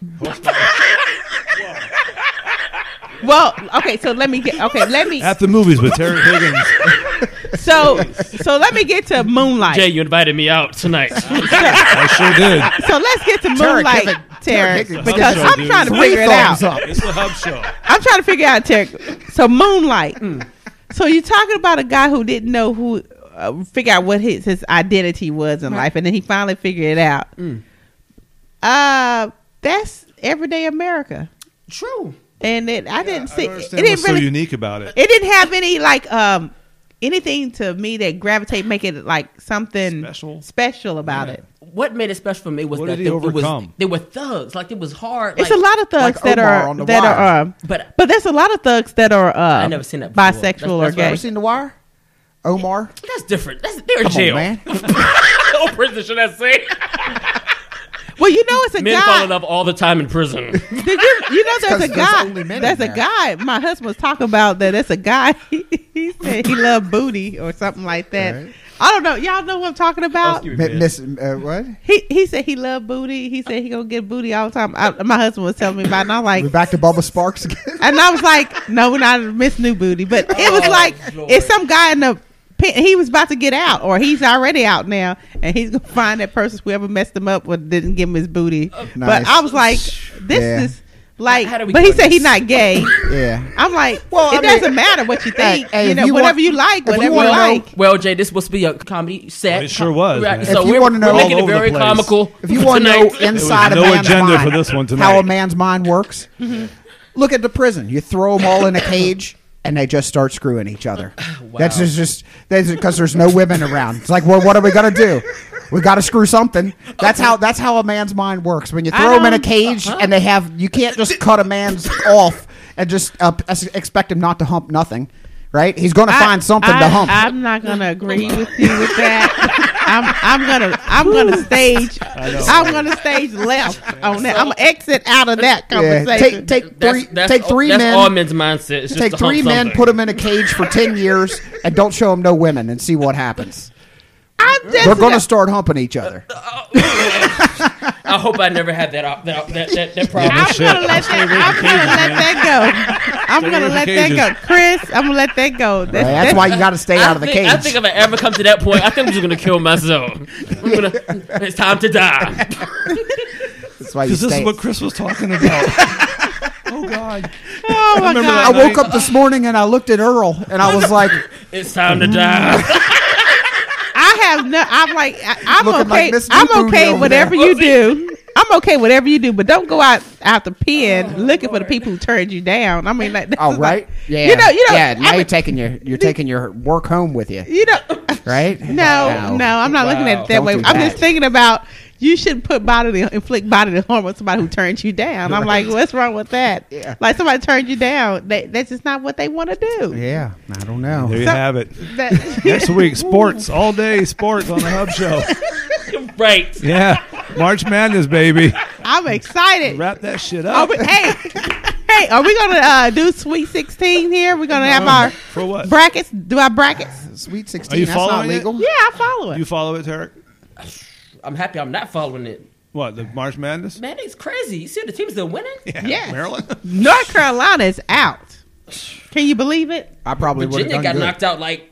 well, okay. So let me get. Okay, let me. At the movies with Terry Higgins. So, so let me get to Moonlight. Jay, you invited me out tonight. I sure did. So let's get to Terry, Moonlight, give it- Terry, Terry, give it- because Hub show, I'm dude. trying to Three figure it out. thumbs up. It's the Hub Show. I'm trying to figure out, Terry. So Moonlight. So you're talking about a guy who didn't know who, uh, figure out what his his identity was in life, and then he finally figured it out. Uh, that's everyday America, True. and it, I didn't I see don't it understand didn't what's so really. unique about it. It didn't have any like um anything to me that gravitate, make it like something Special? special about Yeah. it. What made it special for me was What that did he they, it was, overcome? they were thugs. Like it was hard. It's like, a lot of thugs like that Omar are on The that Wire. are, um, But but there's a lot of thugs that are uh, I never seen that before. bisexual That's- or that's what I gay. Ever seen The Wire? Omar? that's different. That's they're in Come jail. on, man. Oh, prison, should I say? Well, you know, it's a Men fall guy. in love all the time in prison. Did you, you know, there's 'cause a there's guy. only men There's in a there. guy. My husband was talking about that. There's a guy. He, he said he loved booty or something like that. Right. I don't know. Y'all know what I'm talking about? Excuse me, Mi- man. Miss, uh, what? He he said he loved booty. He said he gonna get booty all the time. I, my husband was telling me about it, and I'm like, We're back to Bubba Sparks again. and I was like, no, we're not Miss New Booty, but it was Oh, like Lord. it's some guy in the he was about to get out, or he's already out now, and he's gonna find that person whoever messed him up or didn't give him his booty. Nice. But I was like, this Yeah. is like, How do we but he do said this? he's not gay. Yeah. I'm like, Well, it I mean- doesn't matter what you think. Hey, hey, you if know, you whatever want- you like, if you whatever you, wanna know- like. Well, Jay, this was supposed to be a comedy set. Well, it sure was, Right, man. So If you we're, wanna know- we're making All it over the very place. comical. If you want to know tonight. inside There was a no man's agenda mind, for this one tonight. how a man's mind works, look at the prison. You throw them all in a cage, and they just start screwing each other. That's just just that's because there's no women around. It's like, well, what are we gonna do? We got to screw something. That's how that's how a man's mind works. When you I throw him in a don't- cage, and they have, you can't just cut a man's off and just uh, expect him not to hump nothing. Right? He's going to I- find something I, to hump. I'm not gonna agree with you with that. I'm I'm gonna I'm gonna stage I'm gonna stage left on that. I'm gonna exit out of that Yeah, conversation. take take That's, three that's, take three that's men. all men's mindset. It's just Take to hump three men, something. put them in a cage for ten years, and don't show them no women, and see what happens. I'm just They're going to start humping each other. I hope I never had that op- that that, that, that problem. I'm shit. gonna let that. I'm gonna let that go. I'm Stay gonna away let from that cages. go, Chris. I'm gonna let that go. Right? That's why you got to stay I out of the think, cage. I think if I ever come to that point, I think I'm just gonna kill myself. I'm gonna. It's time to die. That's why you Because this stay. is what Chris was talking about. Oh God! Oh my remember god! I woke up this morning and I looked at Earl and I was like, It's time to die. I have no. I'm like I, I'm Looking okay. like Miss I'm New Booty okay over whatever there. you do. I'm okay whatever you do, but don't go out out the pen looking for the people who turned you down. I mean, like, this "Oh is right, like- yeah, you know, you know, yeah." Now I you're mean, taking your you're taking your work home with you, you know, right? no, no, I'm not looking at it that Don't way. do I'm that. just thinking about you should put bodily inflict bodily harm on somebody who turned you down. I'm like, what's wrong with that? Yeah. Like somebody turned you down. They, that's just not what they want to do. Yeah, I don't know. There you So- have it. That- Next week, sports all day. Sports on the Hub Show. Right. Yeah, March Madness, baby. I'm excited. Wrap that shit Oh, up. but, hey, hey, are we gonna uh, do Sweet sixteen here? We're gonna have our For what? brackets. Do our brackets? Sweet Are sixteen. you That's not following it? legal. Yeah, I follow it. You follow it, Tarek? I'm happy I'm not following it. What, the March Madness? Man, it's crazy. You see the teams that are winning? Yes. Maryland? North Carolina is out. Can you believe it? I probably would have Virginia done got good. knocked out like.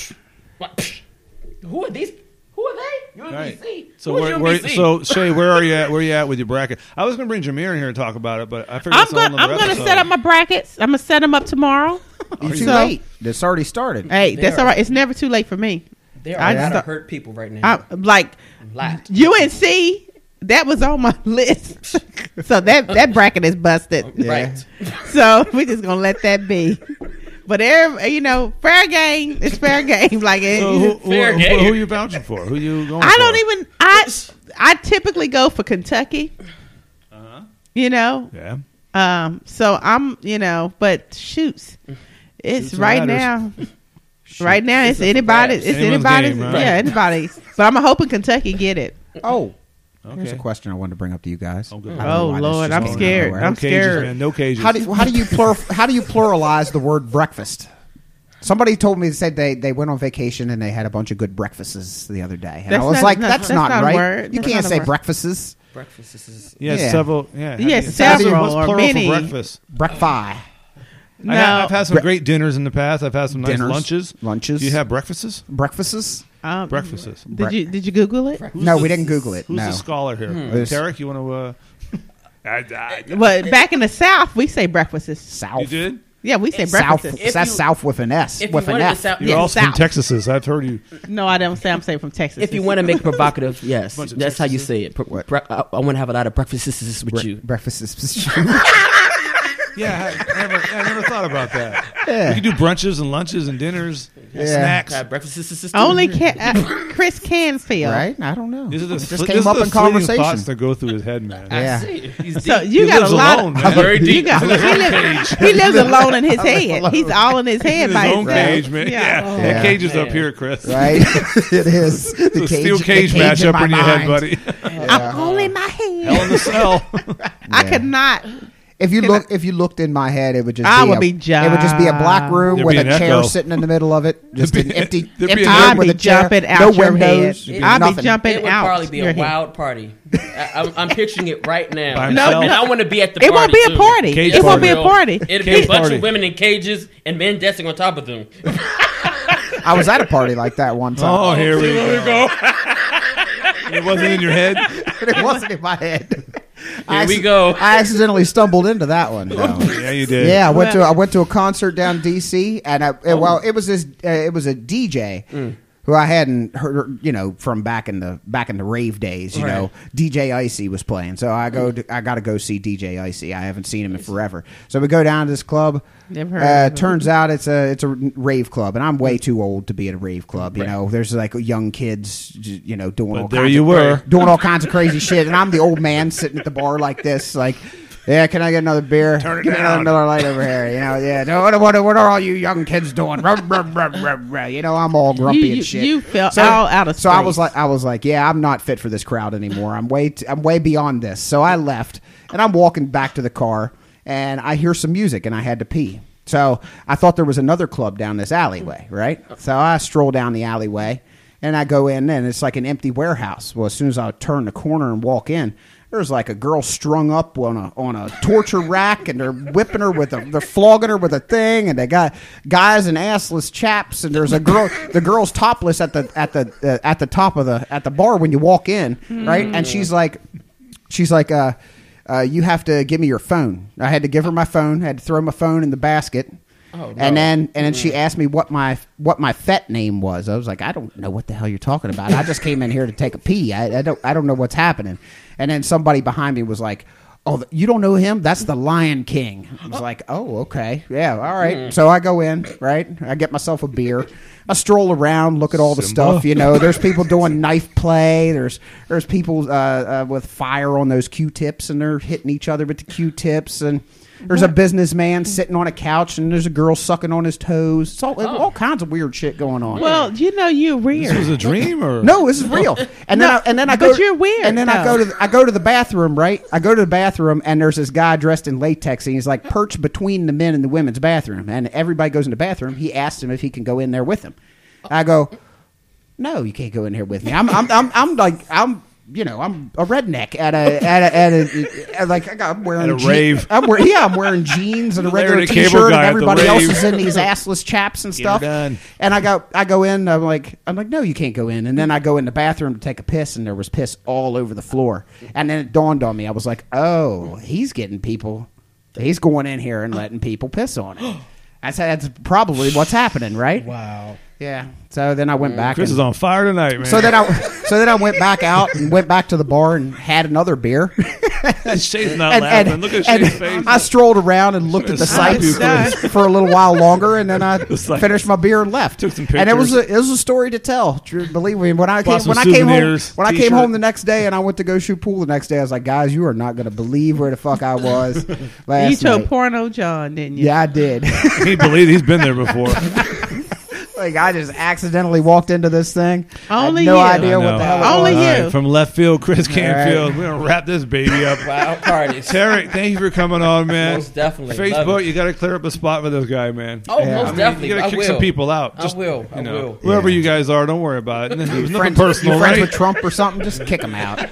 What? Who are these? Who are they? U M B C. Right. So, Who is where, U M B where, C? so Shay, where are you at? Where are you at with your bracket? I was going to bring Jameer in here and talk about it, but I figured I'm it's a whole gonna nother I'm gonna episode. set up my brackets. I'm gonna set them up tomorrow. You're too So- late. It's already started. Hey, They that's are- all right. It's never too late for me. There I are a lot just- of hurt people right now. I, like A lot. U N C. That was on my list. So that that bracket is busted. Right. So we're just gonna let that be. But every, you know, fair game is fair game. Like it, So who, who, Fair who, game. who are you vouching for? Who you going I for? don't even. I I typically go for Kentucky. Uh-huh. You know, Yeah. um. So I'm, you know, but shoots, it's Shoots and right ladders. now. Right now, it's, It's up for anybody. grabs. It's Anyone's anybody's. game, right? Yeah, anybody's. But I'm hoping Kentucky get it. Oh, here's a Okay. question I wanted to bring up to you guys. Oh, good. I don't know Oh, why this Lord, just I'm came out of scared. nowhere. I'm No cages, scared. man. No cages. How do how do you plur, how do you pluralize the word breakfast? Somebody told me said they, they went on vacation and they had a bunch of good breakfasts the other day, and That's I was not- like, no, that's, that's not, not a right. word. You That's can't not a say word. breakfasts. Breakfast this is. Yeah, Yeah. several. Yeah. Yes, how do you- several What's or plural many. for breakfast? Breakfast. No, I have, I've had some great dinners in the past. I've had some nice Dinners, lunches. lunches. Do you have breakfasts? Breakfasts? um, Breakfasts. Did you did you Google it? No, we didn't Google it. Who's no. the scholar here? Hmm. Tarek, you want to? Uh, I, I, But back in the South, we say breakfasts. South. you did? Yeah, we say South. breakfasts. If That's you- South with an S. If you with an wanted to F. sound, You're Yeah, also from South. Texas. I've heard you. No, I don't say. I'm saying from Texas. if you want to make it provocative, yes, Bunch of that's how you Texases. say it. Bre- bre- I, I want to have a lot of breakfasts with you. Breakfast is. Yeah, I never, I never thought about that. Yeah. We could do brunches and lunches and dinners, and Yeah. snacks. Have breakfasts. only can, uh, Chris Canfield. Right? I don't know. These are the, It just this came is up the in fleeting conversation. thoughts that go through his head, man. I Yeah. see. He's So deep. you He got lives a lot. alone, of, man. Very you deep. got, he, lives, he lives alone in his head. He's all in his head His by own himself. cage, man. Yeah, Yeah. that Yeah. cage is up Man. here, Chris. Right? It is. The It's a steel the cage, in match up my in your head, mind. buddy. I'm all in my head. Hell in the cell. I Yeah. could not. If you Can look, if you looked in my head, it would just I be would a, be it would just be a black room There'd with be a an chair echo. sitting in the middle of it, just There'd an be- empty, there'd be empty an room I'd with be a chair, jumping out no your windows, head. I'd be nothing. jumping It would out probably be your a head. wild party. I, I'm, I'm picturing it right now. By And himself? I want to be at the It party. won't be a too. party. Cage It won't party. be a party. It'll be Cage a bunch party. of women in cages and men dancing on top of them. I was at a party like that one time. Oh, here we go. It wasn't in your head. It wasn't in my head. Here we go. I accidentally stumbled into that one. though. Yeah, you did. Yeah, I went to I went to a concert down in D C and I, oh. well, it was this uh, it was a D J mm. who I hadn't heard, you know, from back in the back in the rave days. You right. know, D J Icy was playing, so I go to, I got to go see D J Icy. I haven't seen him in forever, so we go down to this club. Never heard uh, of him. Turns out it's a it's a rave club, and I'm way too old to be at a rave club. You Right. know, there's like young kids, you know, doing But all there kinds you of, were. doing all kinds of crazy shit, and I'm the old man sitting at the bar like this, like. Yeah, can I get another beer? Turn it Give me down. another light over here. You know, yeah. No, what, what, what are all you young kids doing? Ruh, ruh, ruh, ruh, ruh. You know, I'm all grumpy You- you- and shit. you felt all out of So I was space. like, I was like, yeah, I'm not fit for this crowd anymore. I'm way, t- I'm way beyond this. So I left, and I'm walking back to the car, and I hear some music, and I had to pee. So I thought there was another club down this alleyway, right? So I stroll down the alleyway, and I go in, and it's like an empty warehouse. Well, as soon as I turn the corner and walk in, there's like a girl strung up on a on a torture rack, and they're whipping her with a, they're flogging her with a thing, and they got guys in assless chaps, and there's a girl, the girl's topless at the at the uh, at the top of the at the bar when you walk in, right? And she's like, she's like, uh, uh, you have to give me your phone. I had to give her my phone. I had to throw my phone in the basket. Oh, no. And then and then she asked me what my what my fet name was. I was like, I don't know what the hell you're talking about. I just came in here to take a pee. I, I don't I don't know what's happening. And then somebody behind me was like, oh, you don't know him? That's the Lion King. I was like, oh, okay. Yeah, all right. So I go in, right? I get myself a beer. I stroll around, look at all the Simba. stuff. You know, there's people doing knife play. There's there's people uh, uh, with fire on those Q-tips, and they're hitting each other with the Q-tips. And there's a businessman sitting on a couch, and there's a girl sucking on his toes. It's all, all kinds of weird shit going on. Well, you know you're weird. This was a dream, or No, this is real. And then, No, I, and then I go. but you're weird, And then I though. go to, the, I go to the bathroom. Right, I go to the bathroom, and there's this guy dressed in latex, and he's like perched between the men and the women's bathroom. And everybody goes in the bathroom. He asks him if he can go in there with him. I go, no, you can't go in here with me. I'm, I'm, I'm, I'm like, I'm. You know, I'm a redneck at a at a, at a at like I got, I'm wearing At a je- rave. I'm wearing yeah, I'm wearing jeans and a regular Larry the Cable t-shirt, and Guy at the everybody else rave. is in these assless chaps and Get her stuff. done. And I go, I go in. I'm like, I'm like, no, you can't go in. And then I go in the bathroom to take a piss, and there was piss all over the floor. And then it dawned on me. I was like, oh, he's getting people. He's going in here and letting people piss on it. That's that's probably what's happening, right? Wow. Yeah. So then I went back. Chris and, is on fire tonight, man. So then I, so then I went back out and went back to the bar and had another beer. Shay's not and, laughing. and- Look at and Shay's face. I strolled around and looked at the Slap you, sights Chris. for a little while longer, and then I sights. finished my beer and left. Took some and it was pictures. a, it was a story to tell. True, believe me. When I came Bought some when I came home souvenirs, when I came t-shirt. home the next day and I went to go shoot pool the next day, I was like, guys, you are not going to believe where the fuck I was last You told night. Porno John, didn't you? Yeah, I did. He believes he's been there before. Like I just accidentally walked into this thing. Only I had no you. idea I what know. the hell it Only was. All you. right, from left field, Chris Canfield. right. We're gonna wrap this baby up. Wow, parties. Tarek, thank you for coming on, man. Most definitely. Love Facebook, it. you got to clear up a spot for this guy, man. Oh, Yeah. most I mean, definitely. You got I to kick will. some people out. I Just, will. I You know, will. whoever Yeah. you guys are, don't worry about it. There's You nothing friends, personal, you friends right? with Trump or something? Just kick him out.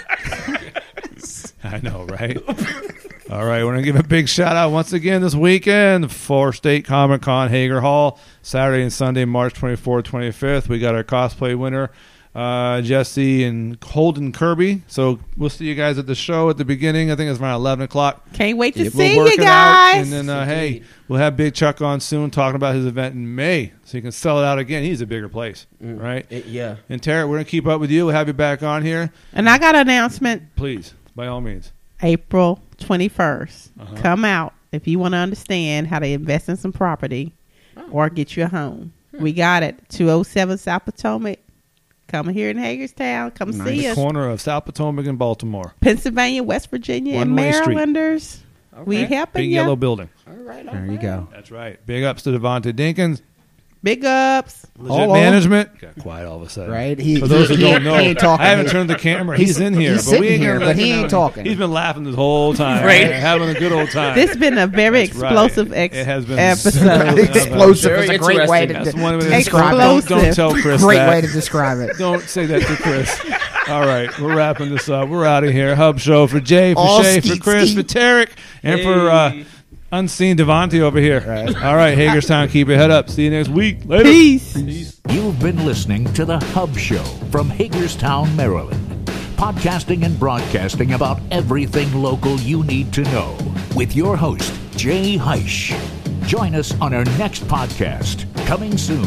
I know, right? All right, we're going to give a big shout out once again this weekend for State Comic Con Hager Hall, Saturday and Sunday, March twenty-fourth, twenty-fifth. We got our cosplay winner, uh, Jesse and Holden Kirby. So we'll see you guys at the show at the beginning. I think it's around eleven o'clock. Can't wait to We'll see work you it out, guys. and then, uh, hey, we'll have Big Chuck on soon talking about his event in May, so you can sell it out again. He's a bigger place, right? It- yeah. And Tara, we're going to keep up with you. We'll have you back on here. And I got an announcement. Please, by all means. April twenty-first. Uh-huh. Come out if you want to understand how to invest in some property or get you a home. We got it. two oh seven South Potomac. Come here in Hagerstown. Come Nice. see The us. corner of South Potomac and Baltimore. Pennsylvania, West Virginia, and One-way street. Marylanders. We Okay. helping Big you. yellow building. All right. all There you right. go. That's right. Big ups to Devontae Dinkins. Big ups. Legit Hello. management. Got quiet all of a sudden. Right? He- For those who he- don't he know, ain't talking. I haven't He- turned the camera. he's- He's, in here. he's but we sitting ain't here, gonna but let he him ain't know. talking. He's been laughing this whole time. Right. Having a good old time. This been a very That's right. explosive ex- It has been episode. Explosive Very is a great way to, interesting. That's one way to to describe describe it. Don't, don't tell Chris Great that. way to describe it. Don't say that to Chris. All right, we're wrapping this up. We're out of here. Hub Show for Jay, for All Shay, for skeet, Chris, skeet. for Tarek, and for uh, unseen Devontae over here. Right. All right, Hagerstown, keep your head up. See you next week. Later. Peace. Peace. You've been listening to The Hub Show from Hagerstown, Maryland. Podcasting and broadcasting about everything local you need to know. With your host, Jay Heisch. Join us on our next podcast, coming soon.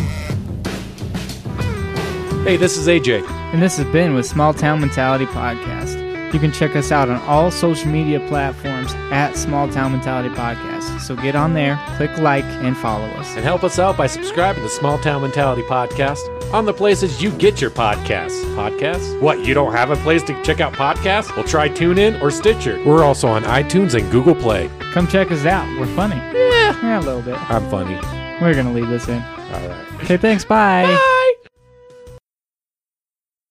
Hey, this is A J. And this has been with Small Town Mentality Podcast. You can check us out on all social media platforms at Small Town Mentality Podcast. So get on there, click like, and follow us. And help us out by subscribing to Small Town Mentality Podcast on the places you get your podcasts. Podcasts? What, you don't have a place to check out podcasts? Well, try TuneIn or Stitcher. We're also on iTunes and Google Play. Come check us out. We're funny. Yeah. Yeah, a little bit. I'm funny. We're going to leave this in. All right. Okay, thanks. Bye. Bye.